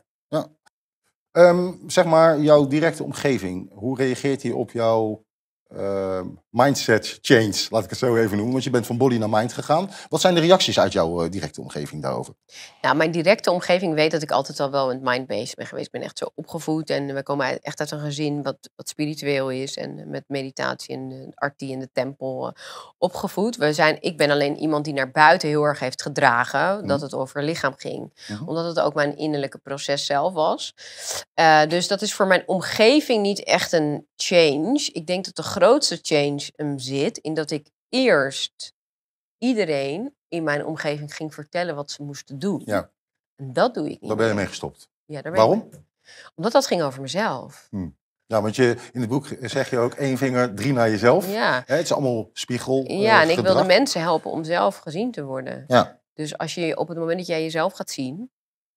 Zeg maar, jouw directe omgeving. Hoe reageert die op jouw mindset change? Laat ik het zo even noemen. Want je bent van body naar mind gegaan. Wat zijn de reacties uit jouw directe omgeving daarover? Nou, mijn directe omgeving weet dat ik altijd al wel met mind-based ben geweest. Ik ben echt zo opgevoed en we komen echt uit een gezin wat spiritueel is. En met meditatie en de arti en de tempel opgevoed. Ik ben alleen iemand die naar buiten heel erg heeft gedragen dat het over lichaam ging. Omdat het ook mijn innerlijke proces zelf was. Dus dat is voor mijn omgeving niet echt een change. Ik denk dat de grootste change hem zit in dat ik eerst iedereen in mijn omgeving ging vertellen wat ze moesten doen. Ja. En dat doe ik niet. Daar ben je meer. mee gestopt. Ja, daar ben Waarom? ik- Omdat dat ging over mezelf. Ja, want in het boek zeg je ook 1 vinger, 3 naar jezelf. Ja, Hè, het is allemaal spiegel. ja en ik wil de gedrag. mensen helpen om zelf gezien te worden. Ja. Dus als je op het moment dat jij jezelf gaat zien,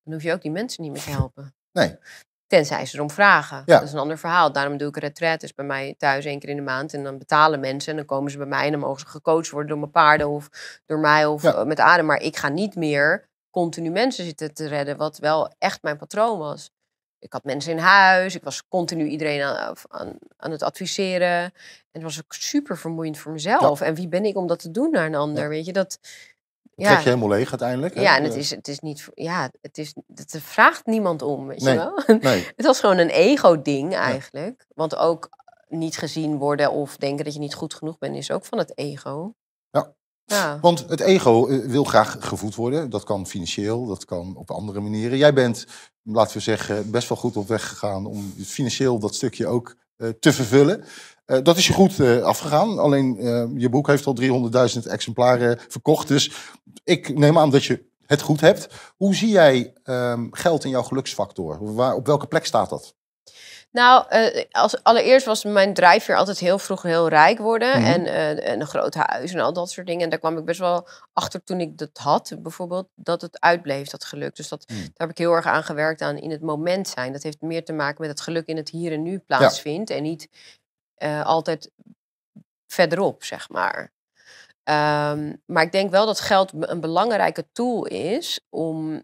dan hoef je ook die mensen niet meer te helpen. Nee. Tenzij ze erom vragen. Ja. Dat is een ander verhaal. Daarom doe ik retraites bij mij thuis 1 keer in de maand. En dan betalen mensen en dan komen ze bij mij en dan mogen ze gecoacht worden door mijn paarden of door mij of met adem. Maar ik ga niet meer continu mensen zitten te redden, wat wel echt mijn patroon was. Ik had mensen in huis, ik was continu iedereen aan het adviseren. En het was ook super vermoeiend voor mezelf. En wie ben ik om dat te doen naar een ander? Weet je, dat... Trek je helemaal leeg uiteindelijk. Hè? Ja, en het is niet... Ja, het vraagt niemand om, weet je wel? Nee. Het was gewoon een ego-ding eigenlijk. Want ook niet gezien worden of denken dat je niet goed genoeg bent... is ook van het ego. Ja. Want het ego wil graag gevoed worden. Dat kan financieel, dat kan op andere manieren. Jij bent, laten we zeggen, best wel goed op weg gegaan... om financieel dat stukje ook te vervullen. Dat is je goed afgegaan. Alleen je boek heeft al 300.000 exemplaren verkocht. Dus ik neem aan dat je het goed hebt. Hoe zie jij geld in jouw geluksfactor? Op welke plek staat dat? Nou, allereerst was mijn drijfveer altijd heel vroeg heel rijk worden. En een groot huis en al dat soort dingen. En daar kwam ik best wel achter toen ik dat had, bijvoorbeeld, dat het uitbleef, dat geluk. Dus daar heb ik heel erg aan gewerkt, aan in het moment zijn. Dat heeft meer te maken met het geluk in het hier en nu plaatsvindt. En niet altijd verderop, zeg maar. Maar ik denk wel dat geld een belangrijke tool is om...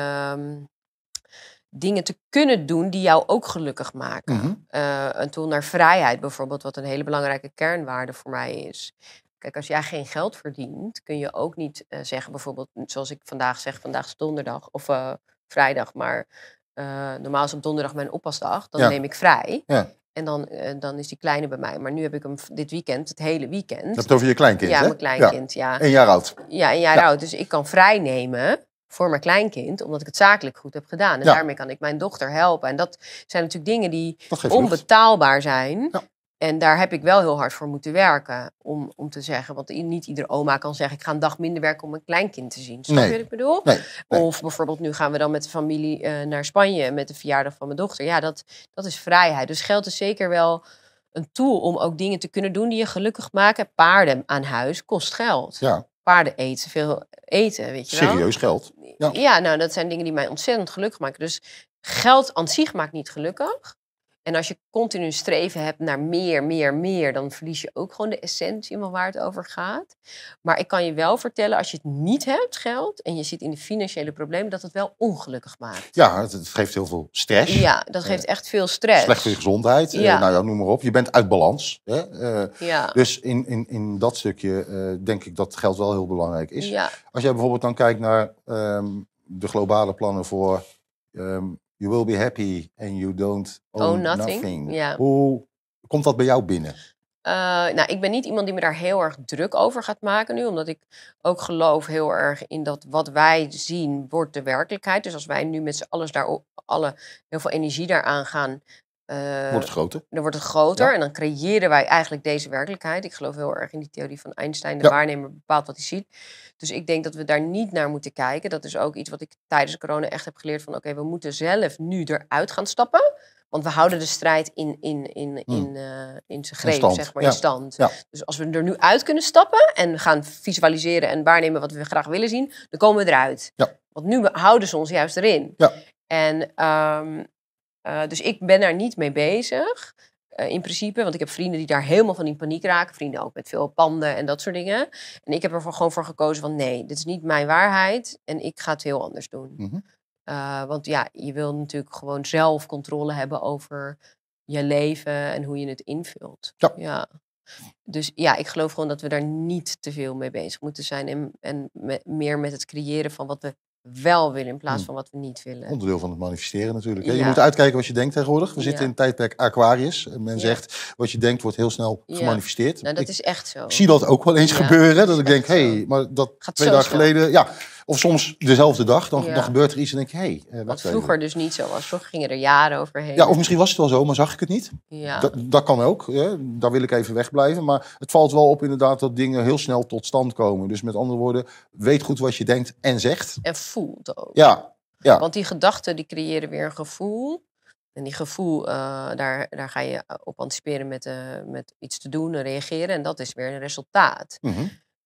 dingen te kunnen doen die jou ook gelukkig maken. Een tool naar vrijheid bijvoorbeeld, wat een hele belangrijke kernwaarde voor mij is. Kijk, als jij geen geld verdient, kun je ook niet zeggen bijvoorbeeld, zoals ik vandaag zeg, vandaag is donderdag of vrijdag, maar normaal is op donderdag mijn oppasdag, dan neem ik vrij. Ja. En dan is die kleine bij mij. Maar nu heb ik hem dit weekend, het hele weekend. Je hebt het over je kleinkind, ja, hè? Mijn kleinkind, ja. 1 jaar oud. Ja, 1 jaar oud. Dus ik kan vrij nemen voor mijn kleinkind, omdat ik het zakelijk goed heb gedaan. En daarmee kan ik mijn dochter helpen. En dat zijn natuurlijk dingen die onbetaalbaar zijn. Ja. En daar heb ik wel heel hard voor moeten werken. Om te zeggen, want niet iedere oma kan zeggen... ik ga een dag minder werken om mijn kleinkind te zien. Snap je wat ik bedoel? Nee. Of bijvoorbeeld nu gaan we dan met de familie naar Spanje... met de verjaardag van mijn dochter. Ja, dat is vrijheid. Dus geld is zeker wel een tool om ook dingen te kunnen doen... die je gelukkig maken. Paarden aan huis kost geld. Ja. Paarden eten, veel eten, weet je wel. Serieus geld. Ja, nou, dat zijn dingen die mij ontzettend gelukkig maken. Dus geld aan zich maakt niet gelukkig. En als je continu streven hebt naar meer... dan verlies je ook gewoon de essentie van waar het over gaat. Maar ik kan je wel vertellen, als je het niet hebt, geld... en je zit in de financiële problemen, dat het wel ongelukkig maakt. Ja, het geeft heel veel stress. Ja, dat geeft echt veel stress. Slecht voor je gezondheid. Ja. Nou ja, noem maar op. Je bent uit balans. Hè? Dus in dat stukje denk ik dat geld wel heel belangrijk is. Ja. Als jij bijvoorbeeld dan kijkt naar de globale plannen voor... you will be happy and you don't own nothing. Ja. Hoe komt dat bij jou binnen? Nou, ik ben niet iemand die me daar heel erg druk over gaat maken nu. Omdat ik ook geloof heel erg in dat wat wij zien wordt de werkelijkheid. Dus als wij nu met z'n allen heel veel energie daaraan gaan... wordt het groter? Dan wordt het groter. Ja. En dan creëren wij eigenlijk deze werkelijkheid. Ik geloof heel erg in die theorie van Einstein. De waarnemer bepaalt wat hij ziet. Dus ik denk dat we daar niet naar moeten kijken. Dat is ook iets wat ik tijdens corona echt heb geleerd. Van oké, we moeten zelf nu eruit gaan stappen. Want we houden de strijd in zijn greep, zeg maar, in stand. Ja. Dus als we er nu uit kunnen stappen en gaan visualiseren en waarnemen wat we graag willen zien, dan komen we eruit. Ja. Want nu houden ze ons juist erin. Ja. En dus ik ben daar niet mee bezig, in principe. Want ik heb vrienden die daar helemaal van in paniek raken. Vrienden ook met veel panden en dat soort dingen. En ik heb er gewoon voor gekozen van nee, dit is niet mijn waarheid. En ik ga het heel anders doen. Want ja, je wil natuurlijk gewoon zelf controle hebben over je leven en hoe je het invult. Ja. Dus ja, ik geloof gewoon dat we daar niet te veel mee bezig moeten zijn. En meer met het creëren van wat we wel willen in plaats van wat we niet willen. Onderdeel van het manifesteren natuurlijk. Ja. Je moet uitkijken wat je denkt tegenwoordig. We zitten in het tijdperk Aquarius. Men zegt, wat je denkt wordt heel snel gemanifesteerd. Nou, dat is echt zo. Ik zie dat ook wel eens gebeuren. Dat ik denk, maar dat gaat 2 dagen geleden... Ja, of soms dezelfde dag, dan gebeurt er iets en denk ik, wat vroeger dus niet zo was. Vroeger gingen er jaren overheen. Ja, of misschien was het wel zo, maar zag ik het niet. Ja. Dat kan ook. Daar wil ik even wegblijven. Maar het valt wel op inderdaad dat dingen heel snel tot stand komen. Dus met andere woorden, weet goed wat je denkt en zegt. En voelt ook. Ja. Want die gedachten die creëren weer een gevoel. En die gevoel, daar ga je op anticiperen met iets te doen en reageren. En dat is weer een resultaat.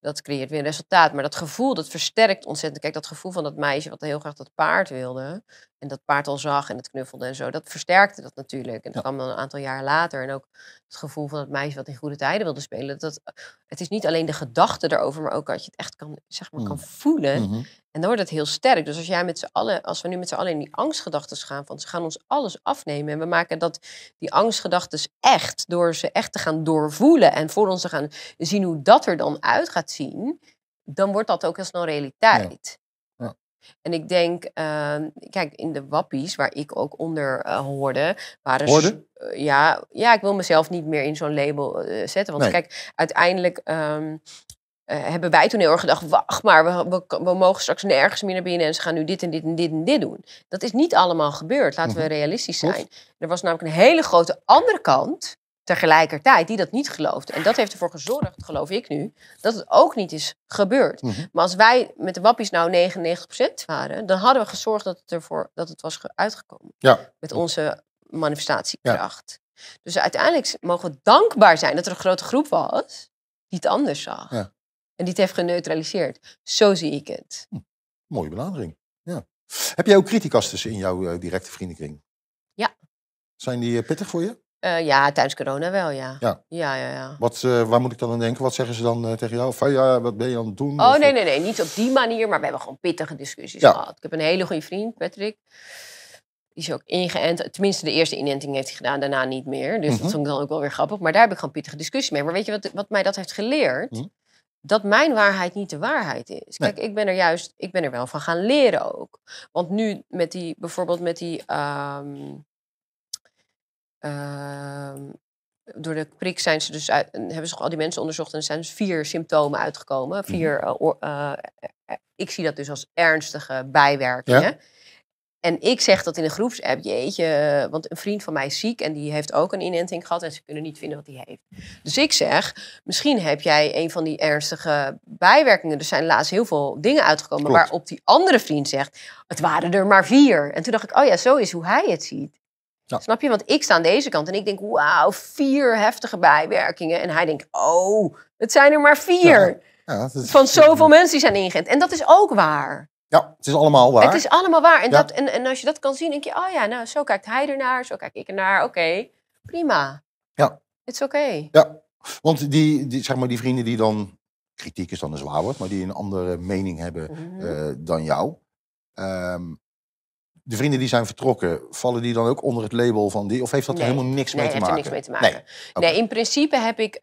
Dat creëert weer een resultaat. Maar dat gevoel, dat versterkt ontzettend. Kijk, dat gevoel van dat meisje wat heel graag dat paard wilde. En dat paard al zag en het knuffelde en zo. Dat versterkte dat natuurlijk. En dat kwam dan een aantal jaar later. En ook het gevoel van dat meisje wat in goede tijden wilde spelen. Het is niet alleen de gedachte erover, maar ook als je het echt kan, zeg maar, kan voelen. Mhm. En dan wordt het heel sterk. Dus als we nu met z'n allen in die angstgedachten gaan, van ze gaan ons alles afnemen. En we maken die angstgedachten echt, door ze echt te gaan doorvoelen. En voor ons te gaan zien hoe dat er dan uit gaat zien. Dan wordt dat ook heel snel realiteit. Ja. En ik denk, kijk, in de wappies, waar ik ook onder hoorde, waren ik wil mezelf niet meer in zo'n label zetten. Want kijk, uiteindelijk hebben wij toen heel erg gedacht, wacht maar, we mogen straks nergens meer naar binnen en ze gaan nu dit en dit en dit en dit doen. Dat is niet allemaal gebeurd, laten we realistisch zijn. Er was namelijk een hele grote andere kant tegelijkertijd die dat niet geloofde. En dat heeft ervoor gezorgd, geloof ik nu, dat het ook niet is gebeurd. Maar als wij met de wappies nou 99% waren, dan hadden we gezorgd dat het was uitgekomen. Ja. Met onze manifestatiekracht. Ja. Dus uiteindelijk mogen we dankbaar zijn dat er een grote groep was die het anders zag. Ja. En die het heeft geneutraliseerd. Zo zie ik het. Mooie benadering. Ja. Heb jij ook criticasten in jouw directe vriendenkring? Ja. Zijn die pittig voor je? Ja, tijdens corona wel, ja. Ja. Waar moet ik dan aan denken? Wat zeggen ze dan tegen jou? Van, wat ben je aan het doen? Oh, nee. Niet op die manier. Maar we hebben gewoon pittige discussies gehad. Ik heb een hele goede vriend, Patrick. Die is ook ingeënt. Tenminste, de eerste inenting heeft hij gedaan. Daarna niet meer. Dus dat vond ik dan ook wel weer grappig. Maar daar heb ik gewoon pittige discussies mee. Maar weet je wat mij dat heeft geleerd? Dat mijn waarheid niet de waarheid is. Kijk, ik ben er wel van gaan leren ook. Want nu bijvoorbeeld met die door de prik zijn ze dus hebben ze al die mensen onderzocht en er zijn dus 4 symptomen uitgekomen. 4, ik zie dat dus als ernstige bijwerkingen. Ja? En ik zeg dat in een groepsapp, jeetje, want een vriend van mij is ziek en die heeft ook een inenting gehad en ze kunnen niet vinden wat hij heeft. Dus ik zeg, misschien heb jij een van die ernstige bijwerkingen. Er zijn laatst heel veel dingen uitgekomen. Klopt. Waarop die andere vriend zegt, het waren er maar 4. En toen dacht ik, oh ja, zo is hoe hij het ziet. Ja. Snap je? Want ik sta aan deze kant en ik denk, wauw, 4 heftige bijwerkingen. En hij denkt, oh, het zijn er maar 4. Ja, van zoveel mensen die zijn ingeënt. En dat is ook waar. Ja, het is allemaal waar. Het is allemaal waar. En, en als je dat kan zien, denk je, oh ja, nou, zo kijkt hij ernaar, zo kijk ik ernaar. Oké, prima. Ja. Het is oké. Ja, want die vrienden die dan, kritiek is dan een zwaar woord, maar die een andere mening hebben dan jou. De vrienden die zijn vertrokken, vallen die dan ook onder het label van die? Of heeft dat er helemaal niks mee te maken? Nee, heeft er niks mee te maken. Nee, in principe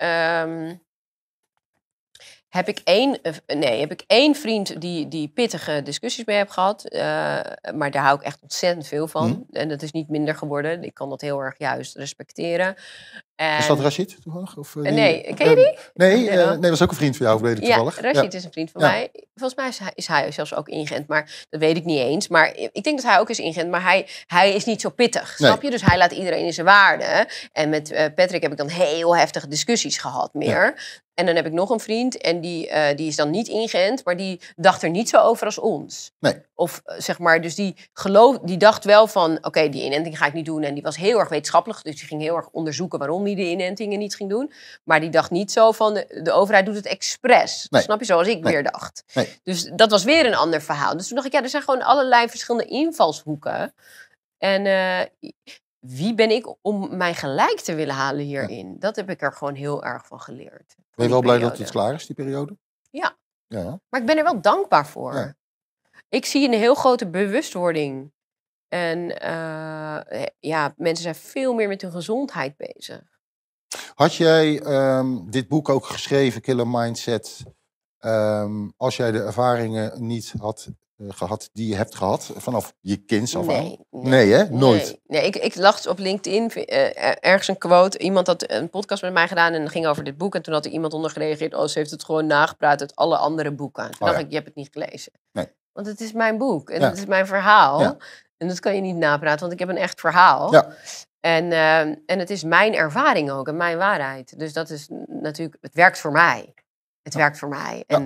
heb ik één vriend die pittige discussies mee heb gehad. Maar daar hou ik echt ontzettend veel van. En dat is niet minder geworden. Ik kan dat heel erg juist respecteren. Is dat Rashid toevallig? Of, nee, ken je die? Nee, dat was ook een vriend van jou, weet ik toevallig. Ja, Rashid is een vriend van mij. Volgens mij is hij zelfs ook ingeënt, maar dat weet ik niet eens. Maar ik denk dat hij ook is ingeënt, maar hij is niet zo pittig, snap je? Dus hij laat iedereen in zijn waarde. En met Patrick heb ik dan heel heftige discussies gehad meer. Ja. En dan heb ik nog een vriend en die is dan niet ingeënt, maar die dacht er niet zo over als ons. Nee. Of zeg maar, dus die dacht wel van, oké, die inenting ga ik niet doen. En die was heel erg wetenschappelijk, dus die ging heel erg onderzoeken waarom hij de inentingen niet ging doen. Maar die dacht niet zo van, de overheid doet het expres. Nee. Snap je, zoals ik weer dacht. Nee. Dus dat was weer een ander verhaal. Dus toen dacht ik, er zijn gewoon allerlei verschillende invalshoeken. En wie ben ik om mij gelijk te willen halen hierin? Ja. Dat heb ik er gewoon heel erg van geleerd. Ben je wel blij dat het klaar is, die periode? Ja. Maar ik ben er wel dankbaar voor. Ja. Ik zie een heel grote bewustwording. En mensen zijn veel meer met hun gezondheid bezig. Had jij dit boek ook geschreven, Killer Mindset, als jij de ervaringen niet had gehad die je hebt gehad vanaf je kinds af aan? Nee, hè? Nooit. Nee, ik las op LinkedIn ergens een quote. Iemand had een podcast met mij gedaan en ging over dit boek. En toen had er iemand onder gereageerd, oh, ze heeft het gewoon nagepraat uit alle andere boeken. Toen dacht ik, je hebt het niet gelezen. Nee. Want het is mijn boek en het is mijn verhaal. Ja. En dat kan je niet napraten, want ik heb een echt verhaal. Ja. En het is mijn ervaring ook en mijn waarheid. Dus dat is natuurlijk, het werkt voor mij. Het werkt voor mij. En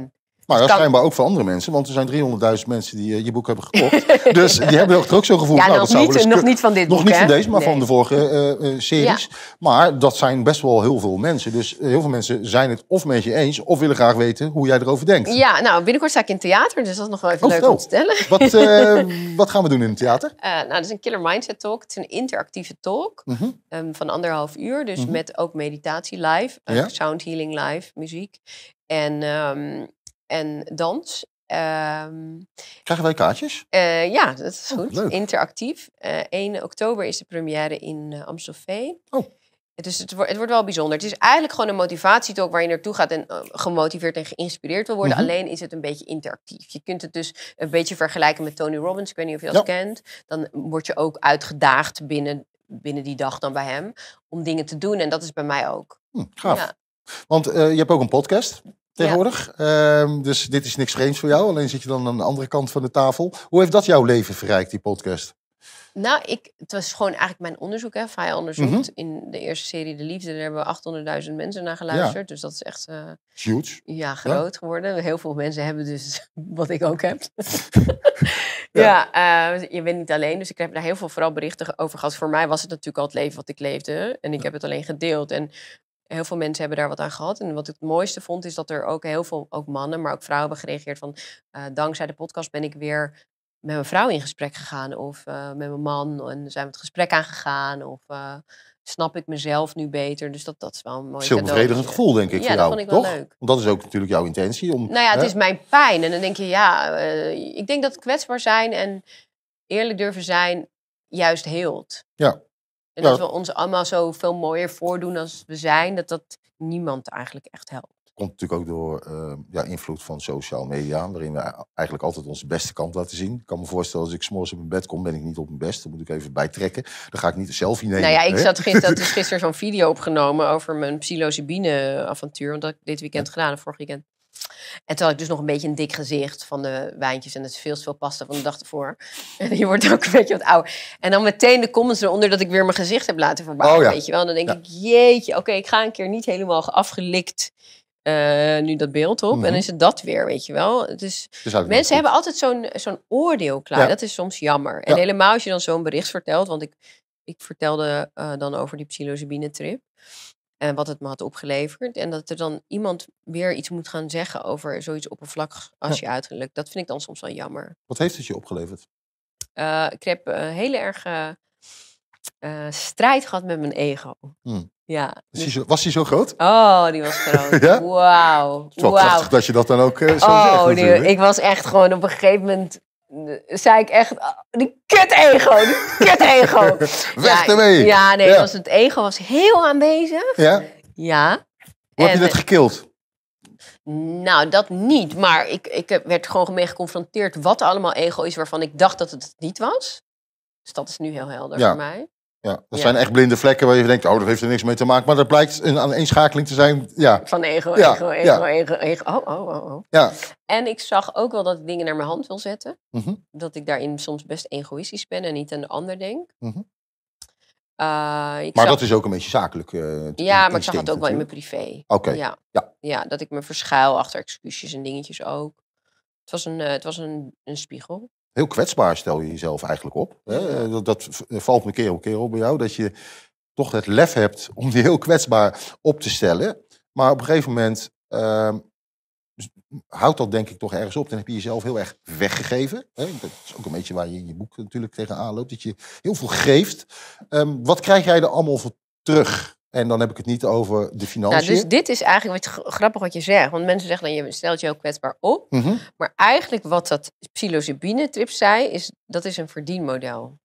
Maar Dus dat kan- schijnbaar ook voor andere mensen. Want er zijn 300.000 mensen die je boek hebben gekocht. Dus die hebben ook zo'n gevoel. Ja, nou, nog, dat zou wel eens nog niet van dit Nog boek, niet hè? van deze, maar Nee. van de vorige series. Maar dat zijn best wel heel veel mensen. Dus heel veel mensen zijn het of met je eens... of willen graag weten hoe jij erover denkt. Ja, nou, binnenkort sta ik in theater, dus dat is nog wel even leuk vertel. om te stellen. Wat gaan we doen in het theater? Nou, dat is een Killer Mindset Talk. Het is een interactieve talk van 1,5 uur. Dus met ook meditatie live, Ja. sound healing live, muziek en dans. Krijgen wij kaartjes? Ja, dat is goed. leuk. Interactief. 1 oktober is de première in Amstelveen. Oh. Dus het wordt wel bijzonder. Het is eigenlijk gewoon een motivatietalk waar je naartoe gaat en gemotiveerd en geïnspireerd wil worden. Alleen is het een beetje interactief. Je kunt het dus een beetje vergelijken met Tony Robbins. Ik weet niet of je dat kent. Dan word je ook uitgedaagd binnen die dag dan bij hem om dingen te doen. En dat is bij mij ook. Gaaf. Ja. Want je hebt ook een podcast tegenwoordig. Dus dit is niks vreemds voor jou. Alleen zit je dan aan de andere kant van de tafel. Hoe heeft dat jouw leven verrijkt, die podcast? Nou, het was gewoon eigenlijk mijn onderzoek. Faya onderzoekt in de eerste serie De Liefde. Daar hebben we 800.000 mensen naar geluisterd. Ja. Dus dat is echt Huge. groot geworden. Heel veel mensen hebben dus wat ik ook heb. Je bent niet alleen. Dus ik heb daar heel veel vooral berichten over gehad. Voor mij was het natuurlijk al het leven wat ik leefde. En ik heb het alleen gedeeld. En heel veel mensen hebben daar wat aan gehad. En wat ik het mooiste vond, is dat er ook heel veel, ook mannen, maar ook vrouwen hebben gereageerd van... dankzij de podcast ben ik weer met mijn vrouw in gesprek gegaan. Of met mijn man. En zijn we het gesprek aangegaan. Of snap ik mezelf nu beter. Dus dat is wel een mooi Heel bevredigend gevoel, denk ik, voor jou. dat vond ik wel toch? leuk. Want dat is ook natuurlijk jouw intentie. Nou ja, het is mijn pijn. En dan denk je, ik denk dat kwetsbaar zijn en eerlijk durven zijn juist heelt. Ja. En dat we ons allemaal zo veel mooier voordoen als we zijn, dat niemand eigenlijk echt helpt. Komt natuurlijk ook door invloed van social media, waarin we eigenlijk altijd onze beste kant laten zien. Ik kan me voorstellen, als ik 's morgens op mijn bed kom, ben ik niet op mijn best. Dan moet ik even bijtrekken. Dan ga ik niet een selfie nemen. Nou ja, ik zat gisteren zo'n video opgenomen over mijn psilocybine-avontuur. Want dat heb ik dit weekend gedaan, vorig weekend. En toen had ik dus nog een beetje een dik gezicht van de wijntjes. En het is veel te veel pasta van de dag ervoor. En je wordt ook een beetje wat ouder. En dan meteen de comments eronder dat ik weer mijn gezicht heb laten verbouwen, weet je wel. En dan denk ik, jeetje, oké, ik ga een keer niet helemaal afgelikt nu dat beeld op. En dan is het dat weer, weet je wel. Het is, mensen hebben altijd zo'n oordeel klaar. Ja. Dat is soms jammer. En helemaal als je dan zo'n bericht vertelt. Want ik vertelde dan over die psilocybine-trip. En wat het me had opgeleverd. En dat er dan iemand weer iets moet gaan zeggen over zoiets oppervlakkigs als je uiterlijk. Dat vind ik dan soms wel jammer. Wat heeft het je opgeleverd? Ik heb heel erg strijd gehad met mijn ego. Ja. Was hij zo groot? Oh, die was groot. Ja? Wauw. Het is wel prachtig dat je dat dan ook zo zegt. Ik was echt gewoon op een gegeven moment... zei ik echt, die kut-ego. Weg ermee. Ja, nee, het ego was heel aanwezig. Ja? Ja. Hoe heb je dat gekild? Nou, dat niet. Maar ik werd gewoon mee geconfronteerd wat allemaal ego is waarvan ik dacht dat het niet was. Dus dat is nu heel helder voor mij. Ja, dat zijn echt blinde vlekken waar je denkt, dat heeft er niks mee te maken. Maar dat blijkt een aaneenschakeling te zijn. Ja. Van ego. Oh. Ja. En ik zag ook wel dat ik dingen naar mijn hand wil zetten. Dat ik daarin soms best egoïstisch ben en niet aan de ander denk. Maar dat is ook een beetje zakelijk. Ja, maar ik zag het ook wel in mijn privé. Oké. Ja, dat ik me verschuil achter excuusjes en dingetjes ook. Het was een spiegel. Heel kwetsbaar stel je jezelf eigenlijk op. Hè? Dat valt me keer op keer op bij jou. Dat je toch het lef hebt om je heel kwetsbaar op te stellen. Maar op een gegeven moment houdt dat denk ik toch ergens op. Dan heb je jezelf heel erg weggegeven. Hè? Dat is ook een beetje waar je in je boek natuurlijk tegenaan loopt. Dat je heel veel geeft. Wat krijg jij er allemaal voor terug? En dan heb ik het niet over de financiën. Nou, dus dit is eigenlijk grappig wat je zegt. Want mensen zeggen dan, je stelt je heel kwetsbaar op. Maar eigenlijk wat dat psilocybine-trip zei, dat is een verdienmodel.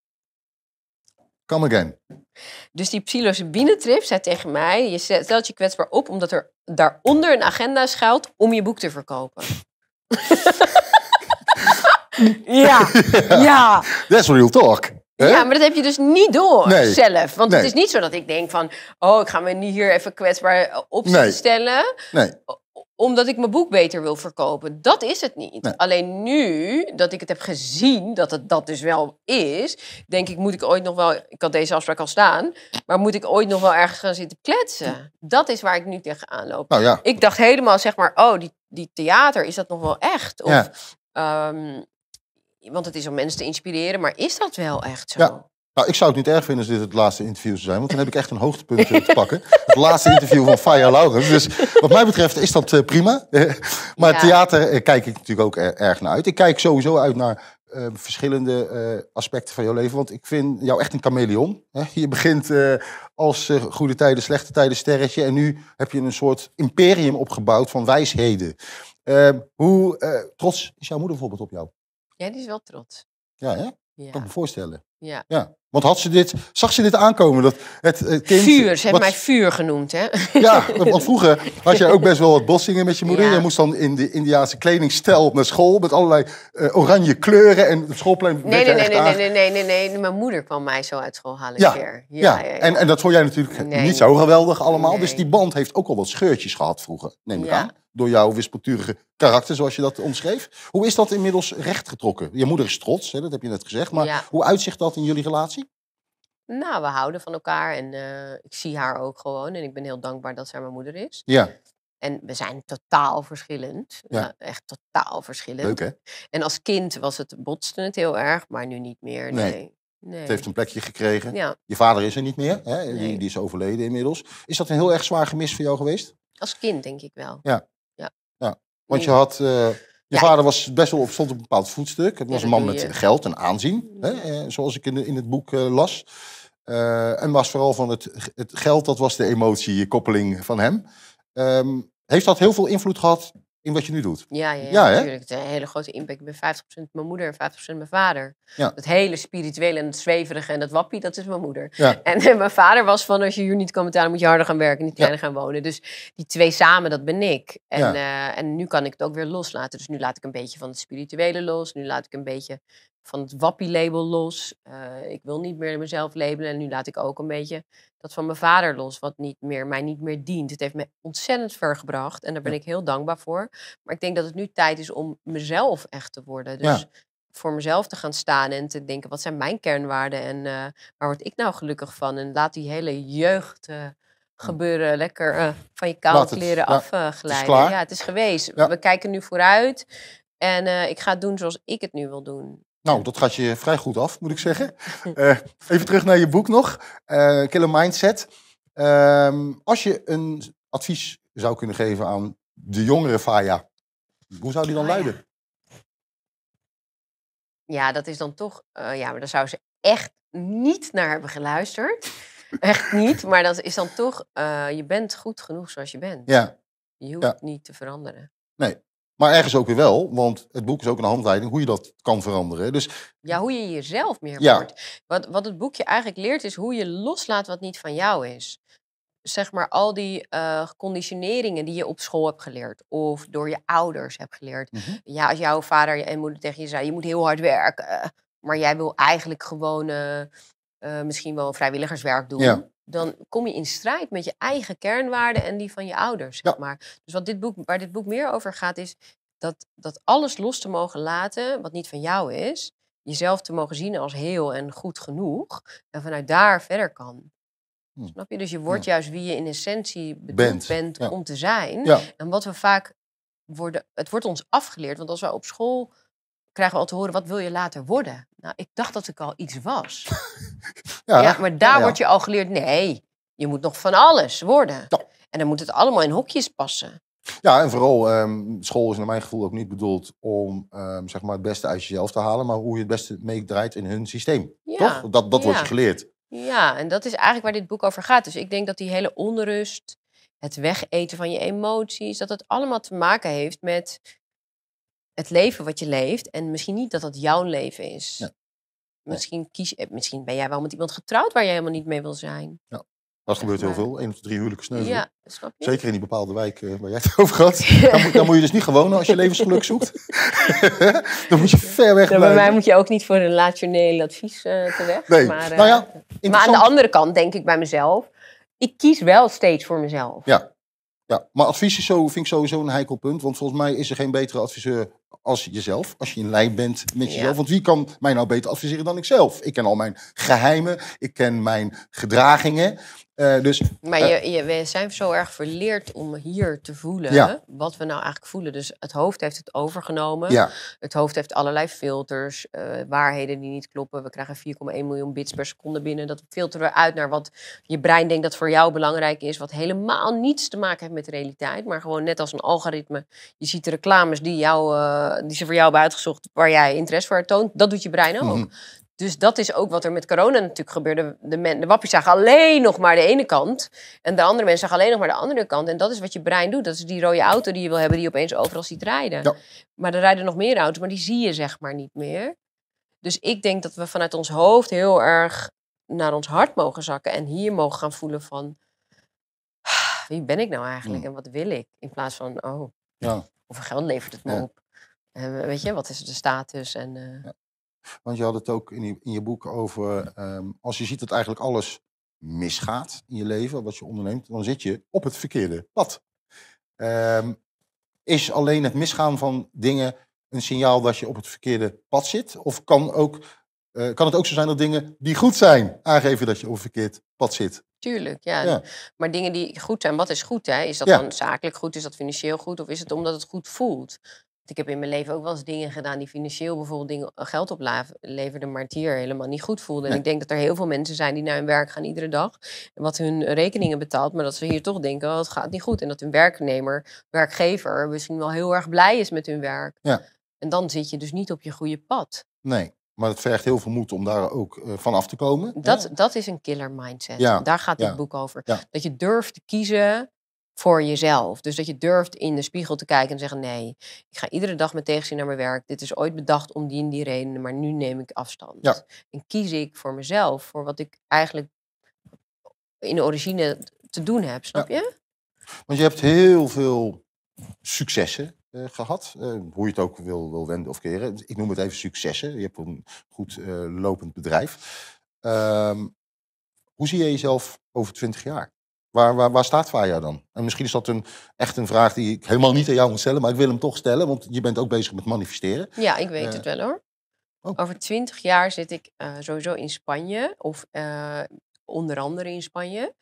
Come again. Dus die psilocybine-trip zei tegen mij, je stelt je kwetsbaar op omdat er daaronder een agenda schuilt om je boek te verkopen. Ja. That's real talk. Ja, maar dat heb je dus niet door zelf. Want het is niet zo dat ik denk van... ik ga me niet hier even kwetsbaar op stellen. Nee. Omdat ik mijn boek beter wil verkopen. Dat is het niet. Nee. Alleen nu dat ik het heb gezien, dat het dat dus wel is... denk ik, moet ik ooit nog wel... Ik had deze afspraak al staan. Maar moet ik ooit nog wel ergens gaan zitten kletsen? Dat is waar ik nu tegenaan loop. Nou ja. Ik dacht helemaal, zeg maar... die theater, is dat nog wel echt? Of, Ja. Want het is om mensen te inspireren, maar is dat wel echt zo? Ja. Nou, ik zou het niet erg vinden als dit het laatste interview zou zijn, want dan heb ik echt een hoogtepunt te pakken. Het laatste interview van Faya Laurens. Dus wat mij betreft is dat prima. Maar theater kijk ik natuurlijk ook erg naar uit. Ik kijk sowieso uit naar verschillende aspecten van jouw leven, want ik vind jou echt een chameleon. Hè? Je begint als goede tijden, slechte tijden sterretje en nu heb je een soort imperium opgebouwd van wijsheden. Hoe trots is jouw moeder bijvoorbeeld op jou? Ja, die is wel trots. Ja, hè? Ja. Kan ik me voorstellen. Ja. Ja. Want zag ze dit aankomen? Dat het kind, vuur, ze hebben mij vuur genoemd, hè? Ja, want vroeger had jij ook best wel wat bossingen met je moeder. Ja. Je moest dan in de Indiaanse kledingstijl naar school met allerlei oranje kleuren en op schoolplein. Nee. Mijn moeder kwam mij zo uit school halen een keer. Ja. En dat vond jij natuurlijk niet zo geweldig allemaal. Dus die band heeft ook al wat scheurtjes gehad vroeger, neem ik aan. Door jouw wispelturige karakter, zoals je dat omschreef. Hoe is dat inmiddels rechtgetrokken? Je moeder is trots, hè, dat heb je net gezegd. Maar hoe uitzicht dat in jullie relatie? Nou, we houden van elkaar en ik zie haar ook gewoon. En ik ben heel dankbaar dat zij mijn moeder is. Ja. En we zijn totaal verschillend. Ja. Nou, echt totaal verschillend. Leuk, hè? En als kind botste het heel erg, maar nu niet meer. Nee. Het heeft een plekje gekregen. Ja. Je vader is er niet meer. Hè? Nee. Die is overleden inmiddels. Is dat een heel erg zwaar gemis voor jou geweest? Als kind denk ik wel. Ja. Want je had... Je vader stond op een bepaald voetstuk. Het was een man met geld en aanzien. Hè? Zoals ik in het boek las. En was vooral van het geld, dat was de emotiekoppeling van hem. Heeft dat heel veel invloed gehad in wat je nu doet? Ja, natuurlijk. Het heeft een hele grote impact. Ik ben 50% mijn moeder en 50% mijn vader. Ja. Het hele spirituele en het zweverige en dat wappie, dat is mijn moeder. Ja. En mijn vader was van, als je hier niet kan betalen, moet je harder gaan werken, niet kleiner gaan wonen. Dus die twee samen, dat ben ik. En nu kan ik het ook weer loslaten. Dus nu laat ik een beetje van het spirituele los. Nu laat ik een beetje van het wappie-label los. Ik wil niet meer mezelf labelen. En nu laat ik ook een beetje dat van mijn vader los, wat mij niet meer dient. Het heeft me ontzettend ver gebracht. En daar ben ik heel dankbaar voor. Maar ik denk dat het nu tijd is om mezelf echt te worden. Dus voor mezelf te gaan staan en te denken, wat zijn mijn kernwaarden? En waar word ik nou gelukkig van? En laat die hele jeugd gebeuren lekker van je koude kleren afglijden. Ja, het is geweest. Ja. We kijken nu vooruit. En ik ga het doen zoals ik het nu wil doen. Nou, dat gaat je vrij goed af, moet ik zeggen. Even terug naar je boek nog. Killer Mindset. Als je een advies zou kunnen geven aan de jongere Faya, hoe zou die dan luiden? Ja, dat is dan toch... maar daar zou ze echt niet naar hebben geluisterd. Echt niet. Maar dat is dan toch... je bent goed genoeg zoals je bent. Ja. Je hoeft niet te veranderen. Nee. Maar ergens ook weer wel, want het boek is ook een handleiding hoe je dat kan veranderen. Dus... Ja, hoe je jezelf meer wordt. Wat het boekje eigenlijk leert is hoe je loslaat wat niet van jou is. Zeg maar al die conditioneringen die je op school hebt geleerd. Of door je ouders hebt geleerd. Mm-hmm. Ja, als jouw vader en moeder tegen je zei, je moet heel hard werken. Maar jij wil eigenlijk gewoon misschien wel vrijwilligerswerk doen. Ja. Dan kom je in strijd met je eigen kernwaarden en die van je ouders. Zeg maar. Dus waar dit boek meer over gaat is dat alles los te mogen laten wat niet van jou is. Jezelf te mogen zien als heel en goed genoeg. En vanuit daar verder kan. Snap je? Dus je wordt juist wie je in essentie bedoeld bent om te zijn. Ja. En wat we vaak worden... Het wordt ons afgeleerd. Want als we op school krijgen we al te horen, wat wil je later worden? Nou, ik dacht dat ik al iets was. Maar daar wordt je al geleerd, nee, je moet nog van alles worden. Ja. En dan moet het allemaal in hokjes passen. Ja, en vooral, school is naar mijn gevoel ook niet bedoeld om zeg maar het beste uit jezelf te halen, maar hoe je het beste meedraait in hun systeem. Ja. Toch? Dat wordt je geleerd. Ja, en dat is eigenlijk waar dit boek over gaat. Dus ik denk dat die hele onrust, het wegeten van je emoties, dat het allemaal te maken heeft met het leven wat je leeft. En misschien niet dat dat jouw leven is. Ja. Misschien ben jij wel met iemand getrouwd waar je helemaal niet mee wil zijn. Ja. Dat gebeurt heel veel. 1 of 3 huwelijken sneuvelen. Ja, snap je? Zeker in die bepaalde wijk waar jij het over had. Dan moet je dus niet gaan wonen als je levensgeluk zoekt. Dan moet je ver weg blijven. Bij mij moet je ook niet voor een relationeel advies terecht. Nee. Maar, nou ja, maar aan de andere kant denk ik bij mezelf, ik kies wel steeds voor mezelf. Ja, maar advies vind ik sowieso een heikel punt. Want volgens mij is er geen betere adviseur als jezelf. Als je in lijn bent met jezelf. Want wie kan mij nou beter adviseren dan ikzelf? Ik ken al mijn geheimen. Ik ken mijn gedragingen. Maar we zijn zo erg verleerd om hier te voelen wat we nou eigenlijk voelen. Dus het hoofd heeft het overgenomen. Ja. Het hoofd heeft allerlei filters, waarheden die niet kloppen. We krijgen 4,1 miljoen bits per seconde binnen. Dat filteren we uit naar wat je brein denkt dat voor jou belangrijk is. Wat helemaal niets te maken heeft met de realiteit. Maar gewoon net als een algoritme. Je ziet de reclames die ze voor jou hebben uitgezocht, waar jij interesse voor toont. Dat doet je brein ook. Mm-hmm. Dus dat is ook wat er met corona natuurlijk gebeurde. De wappies zagen alleen nog maar de ene kant. En de andere mensen zagen alleen nog maar de andere kant. En dat is wat je brein doet. Dat is die rode auto die je wil hebben, die je opeens overal ziet rijden. Ja. Maar er rijden nog meer auto's, maar die zie je zeg maar niet meer. Dus ik denk dat we vanuit ons hoofd heel erg naar ons hart mogen zakken. En hier mogen gaan voelen van, wie ben ik nou eigenlijk en wat wil ik? In plaats van, hoeveel geld levert het me op? Weet je, wat is de status? Want je had het ook in je boek over, als je ziet dat eigenlijk alles misgaat in je leven, wat je onderneemt, dan zit je op het verkeerde pad. Is alleen het misgaan van dingen een signaal dat je op het verkeerde pad zit? Of kan het ook zo zijn dat dingen die goed zijn aangeven dat je op het verkeerd pad zit? Tuurlijk, ja. Maar dingen die goed zijn, wat is goed? Hè? Is dat dan zakelijk goed? Is dat financieel goed? Of is het omdat het goed voelt? Ik heb in mijn leven ook wel eens dingen gedaan die financieel bijvoorbeeld geld opleverden, maar het hier helemaal niet goed voelden. En ik denk dat er heel veel mensen zijn die naar hun werk gaan iedere dag. En wat hun rekeningen betaalt, maar dat ze hier toch denken, het gaat niet goed. En dat hun werkgever misschien wel heel erg blij is met hun werk. Ja. En dan zit je dus niet op je goede pad. Nee, maar het vergt heel veel moed om daar ook van af te komen. Dat is een killer mindset. Ja. Daar gaat dit boek over. Ja. Dat je durft te kiezen voor jezelf. Dus dat je durft in de spiegel te kijken en te zeggen, nee, ik ga iedere dag met tegenzin naar mijn werk. Dit is ooit bedacht om die en die redenen, maar nu neem ik afstand. Ja. En kies ik voor mezelf, voor wat ik eigenlijk in de origine te doen heb, snap je? Want je hebt heel veel successen gehad. Hoe je het ook wil wenden of keren. Ik noem het even successen. Je hebt een goed lopend bedrijf. Hoe zie je jezelf over 20 jaar? Waar staat Faya dan? En misschien is dat echt een vraag die ik helemaal niet aan jou moet stellen, maar ik wil hem toch stellen, want je bent ook bezig met manifesteren. Ja, ik weet het wel hoor. Over 20 jaar zit ik sowieso in Spanje, of onder andere in Spanje.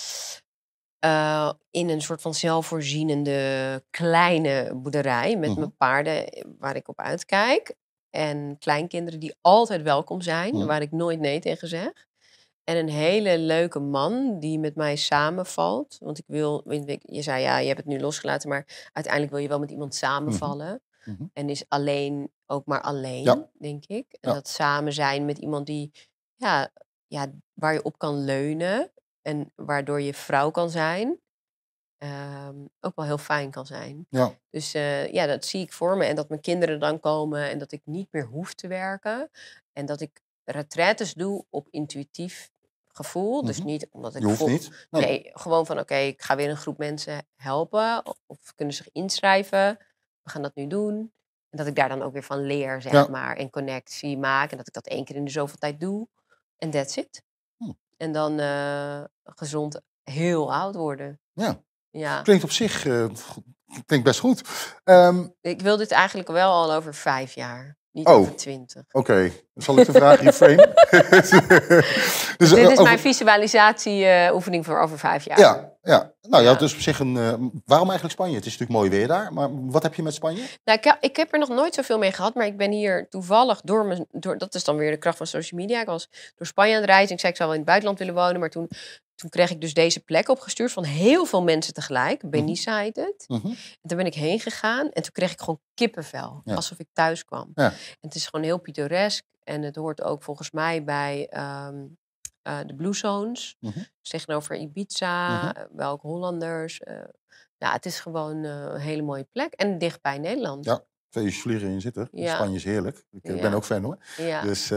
In een soort van zelfvoorzienende kleine boerderij met mijn paarden waar ik op uitkijk. En kleinkinderen die altijd welkom zijn, waar ik nooit nee tegen zeg. En een hele leuke man die met mij samenvalt. Want je zei je hebt het nu losgelaten, maar uiteindelijk wil je wel met iemand samenvallen. En is alleen ook maar alleen, denk ik. En dat samen zijn met iemand die, waar je op kan leunen. En waardoor je vrouw kan zijn. Ook wel heel fijn kan zijn. Ja. Dus dat zie ik voor me. En dat mijn kinderen dan komen en dat ik niet meer hoef te werken. En dat ik retraites doe op intuïtief gevoel. Dus niet omdat ik je hoeft niet. Nee, gewoon van ik ga weer een groep mensen helpen. Of kunnen zich inschrijven. We gaan dat nu doen. En dat ik daar dan ook weer van leer, zeg maar. En connectie maak. En dat ik dat 1 keer in de zoveel tijd doe. En that's it. En dan gezond heel oud worden. Ja. Klinkt op zich klinkt best goed. Ik wil dit eigenlijk wel al over 5 jaar. Niet over 20. Oké. Zal ik de vraag reframe? Dus dit is mijn visualisatieoefening voor over 5 jaar. Ja. Nou ja, dus op zich waarom eigenlijk Spanje? Het is natuurlijk mooi weer daar, maar wat heb je met Spanje? Nou, ik heb er nog nooit zoveel mee gehad, maar ik ben hier toevallig dat is dan weer de kracht van social media. Ik was door Spanje aan het reizen. Ik zei, ik zou wel in het buitenland willen wonen, maar toen kreeg ik dus deze plek opgestuurd van heel veel mensen tegelijk. Benissa heet het. En toen ben ik heen gegaan en toen kreeg ik gewoon kippenvel. Alsof ik thuis kwam. En het is gewoon heel pittoresk. En het hoort ook volgens mij bij de Blue Zones. Dus tegenover Ibiza, wel ook Hollanders. Het is gewoon een hele mooie plek. En dicht bij Nederland. Ja, 2 uur vliegen in zitten. Spanje is heerlijk. Ik ben ook fan hoor. Ja. Dus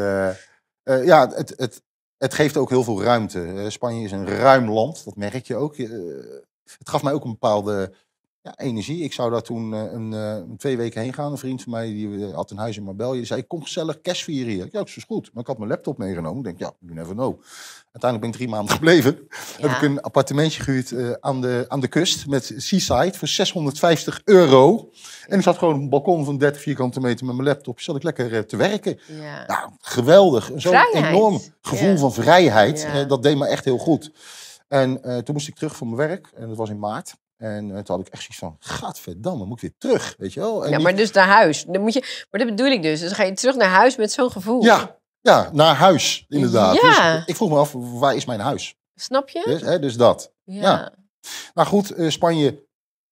het geeft ook heel veel ruimte. Spanje is een ruim land, dat merk je ook. Het gaf mij ook een bepaalde energie. Ik zou daar toen 2 weken heen gaan. Een vriend van mij die had een huis in Marbella. Die zei, ik kom gezellig kerstvieren hier. Ja, dat is goed. Maar ik had mijn laptop meegenomen. Ik denk, you never know. Uiteindelijk ben ik 3 maanden gebleven. Heb ik een appartementje gehuurd aan de kust met Seaside voor €650. En ik zat gewoon op een balkon van 30 vierkante meter met mijn laptop. Zat ik lekker te werken. Ja. Nou, geweldig. Zo'n enorm gevoel van vrijheid. Dat deed me echt heel goed. En toen moest ik terug voor mijn werk. En dat was in maart. En toen had ik echt zoiets van, gadverdamme, moet ik weer terug, weet je wel? En Ja, maar dus naar huis. Dan moet je, maar dat bedoel ik dus. Dus dan ga je terug naar huis met zo'n gevoel. Ja, naar huis, inderdaad. Ja. Dus ik vroeg me af, waar is mijn huis? Snap je? Dus dat. Ja. Nou goed, Spanje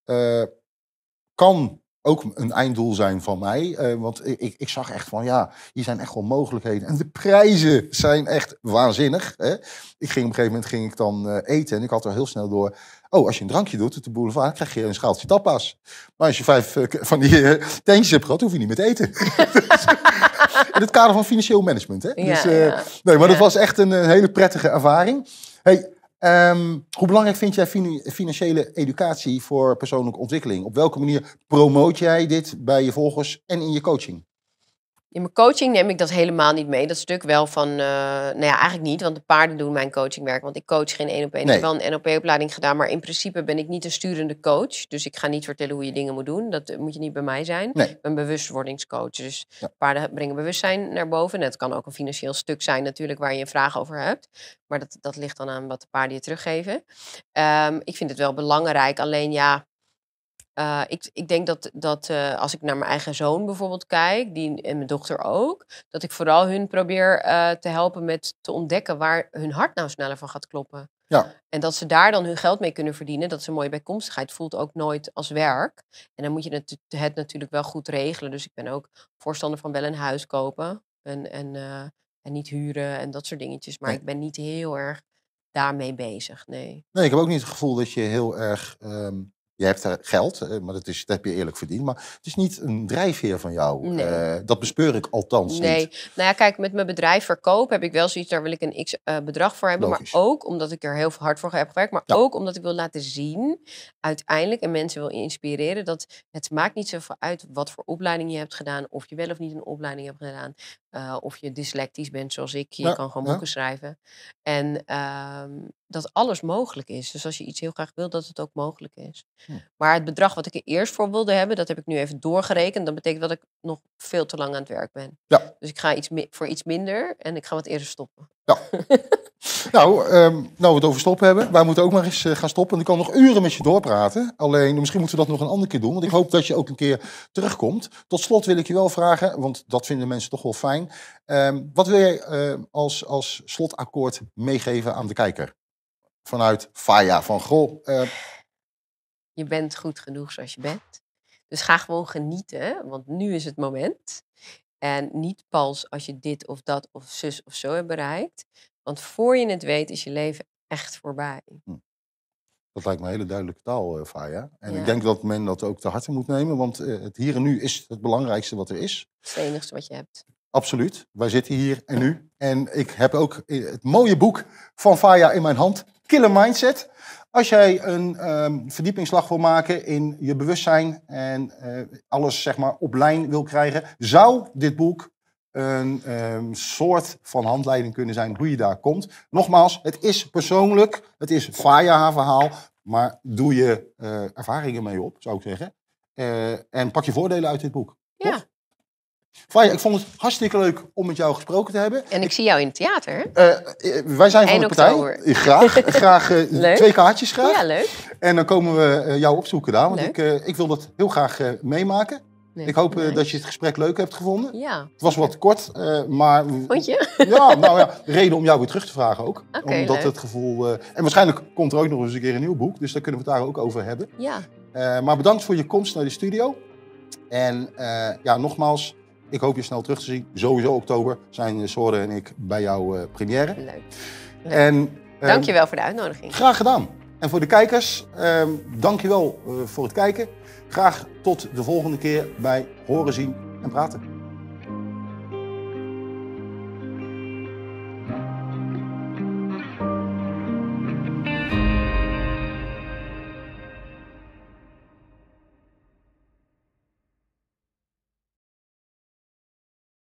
kan ook een einddoel zijn van mij. Want ik zag echt van, hier zijn echt wel mogelijkheden. En de prijzen zijn echt waanzinnig. Hè? Op een gegeven moment dan eten. En ik had er heel snel door, als je een drankje doet op de boulevard, krijg je een schaaltje tapas. Maar als je 5 van die tentjes hebt gehad, hoef je niet meer te eten. In het kader van financieel management. Hè? Nee, maar dat was echt een hele prettige ervaring. Hey, hoe belangrijk vind jij financiële educatie voor persoonlijke ontwikkeling? Op welke manier promoot jij dit bij je volgers en in je coaching? In mijn coaching neem ik dat helemaal niet mee. Dat stuk wel van, eigenlijk niet, want de paarden doen mijn coachingwerk. Want ik coach geen 1-op-1. Ik heb wel een NLP-opleiding gedaan, maar in principe ben ik niet een sturende coach. Dus ik ga niet vertellen hoe je dingen moet doen. Dat moet je niet bij mij zijn. Nee. Ik ben bewustwordingscoach. Dus paarden brengen bewustzijn naar boven. En het kan ook een financieel stuk zijn natuurlijk waar je een vraag over hebt. Maar dat ligt dan aan wat de paarden je teruggeven. Ik vind het wel belangrijk, alleen ik denk dat als ik naar mijn eigen zoon bijvoorbeeld kijk, en mijn dochter ook, dat ik vooral hun probeer te helpen met te ontdekken waar hun hart nou sneller van gaat kloppen. Ja. En dat ze daar dan hun geld mee kunnen verdienen. Dat is een mooie bijkomstigheid. Voelt ook nooit als werk. En dan moet je het natuurlijk wel goed regelen. Dus ik ben ook voorstander van wel een huis kopen. En niet huren en dat soort dingetjes. Maar ik ben niet heel erg daarmee bezig, nee. Nee, ik heb ook niet het gevoel dat je heel erg... je hebt geld, maar dat heb je eerlijk verdiend. Maar het is niet een drijfveer van jou. Nee. Dat bespeur ik althans niet. Nou ja, kijk, met mijn bedrijf verkoop heb ik wel zoiets, daar wil ik een bedrag voor hebben. Logisch. Maar ook omdat ik er heel hard voor heb gewerkt. Maar ook omdat ik wil laten zien, uiteindelijk, en mensen wil inspireren, dat het maakt niet zoveel uit wat voor opleiding je hebt gedaan. Of je wel of niet een opleiding hebt gedaan. Of je dyslectisch bent zoals ik. Je kan gewoon boeken schrijven. En dat alles mogelijk is. Dus als je iets heel graag wil, dat het ook mogelijk is. Maar het bedrag wat ik er eerst voor wilde hebben, dat heb ik nu even doorgerekend. Dat betekent dat ik nog veel te lang aan het werk ben. Ja. Dus ik ga voor iets minder en ik ga wat eerder stoppen. Ja. Nou, we het over stoppen hebben. Wij moeten ook maar eens gaan stoppen. En ik kan nog uren met je doorpraten. Alleen, misschien moeten we dat nog een andere keer doen. Want ik hoop dat je ook een keer terugkomt. Tot slot wil ik je wel vragen, want dat vinden mensen toch wel fijn. Wat wil jij als slotakkoord meegeven aan de kijker? Vanuit Faya, van goh... Je bent goed genoeg zoals je bent. Dus ga gewoon genieten, want nu is het moment. En niet pas als je dit of dat of zus of zo hebt bereikt. Want voor je het weet is je leven echt voorbij. Dat lijkt me een hele duidelijke taal, Faya. En ik denk dat men dat ook te harte moet nemen. Want het hier en nu is het belangrijkste wat er is. Het is het enigste wat je hebt. Absoluut. Wij zitten hier en nu. En ik heb ook het mooie boek van Faya in mijn hand. Killer Mindset. Als jij een verdiepingsslag wil maken in je bewustzijn en alles zeg maar op lijn wil krijgen, zou dit boek een soort van handleiding kunnen zijn hoe je daar komt. Nogmaals, het is persoonlijk, het is Faya haar verhaal, maar doe je ervaringen mee op, zou ik zeggen. En pak je voordelen uit dit boek. Ja. Toch? Faya, ik vond het hartstikke leuk om met jou gesproken te hebben. En ik zie jou in het theater. Wij zijn van de partij. Oktober. Graag 2 kaartjes graag. Ja, leuk. En dan komen we jou opzoeken daar. Want ik wil dat heel graag meemaken. Nee, ik hoop dat je het gesprek leuk hebt gevonden. Ja. Het was wat kort, maar... Vond je? Ja, reden om jou weer terug te vragen ook. Okay, omdat leuk. het gevoel... en waarschijnlijk komt er ook nog eens een keer een nieuw boek. Dus daar kunnen we het daar ook over hebben. Ja. Maar bedankt voor je komst naar de studio. En nogmaals... Ik hoop je snel terug te zien. Sowieso oktober zijn Sore en ik bij jouw première. Leuk. En, dankjewel voor de uitnodiging. Graag gedaan. En voor de kijkers, dankjewel voor het kijken. Graag tot de volgende keer bij Horen, Zien en Praten.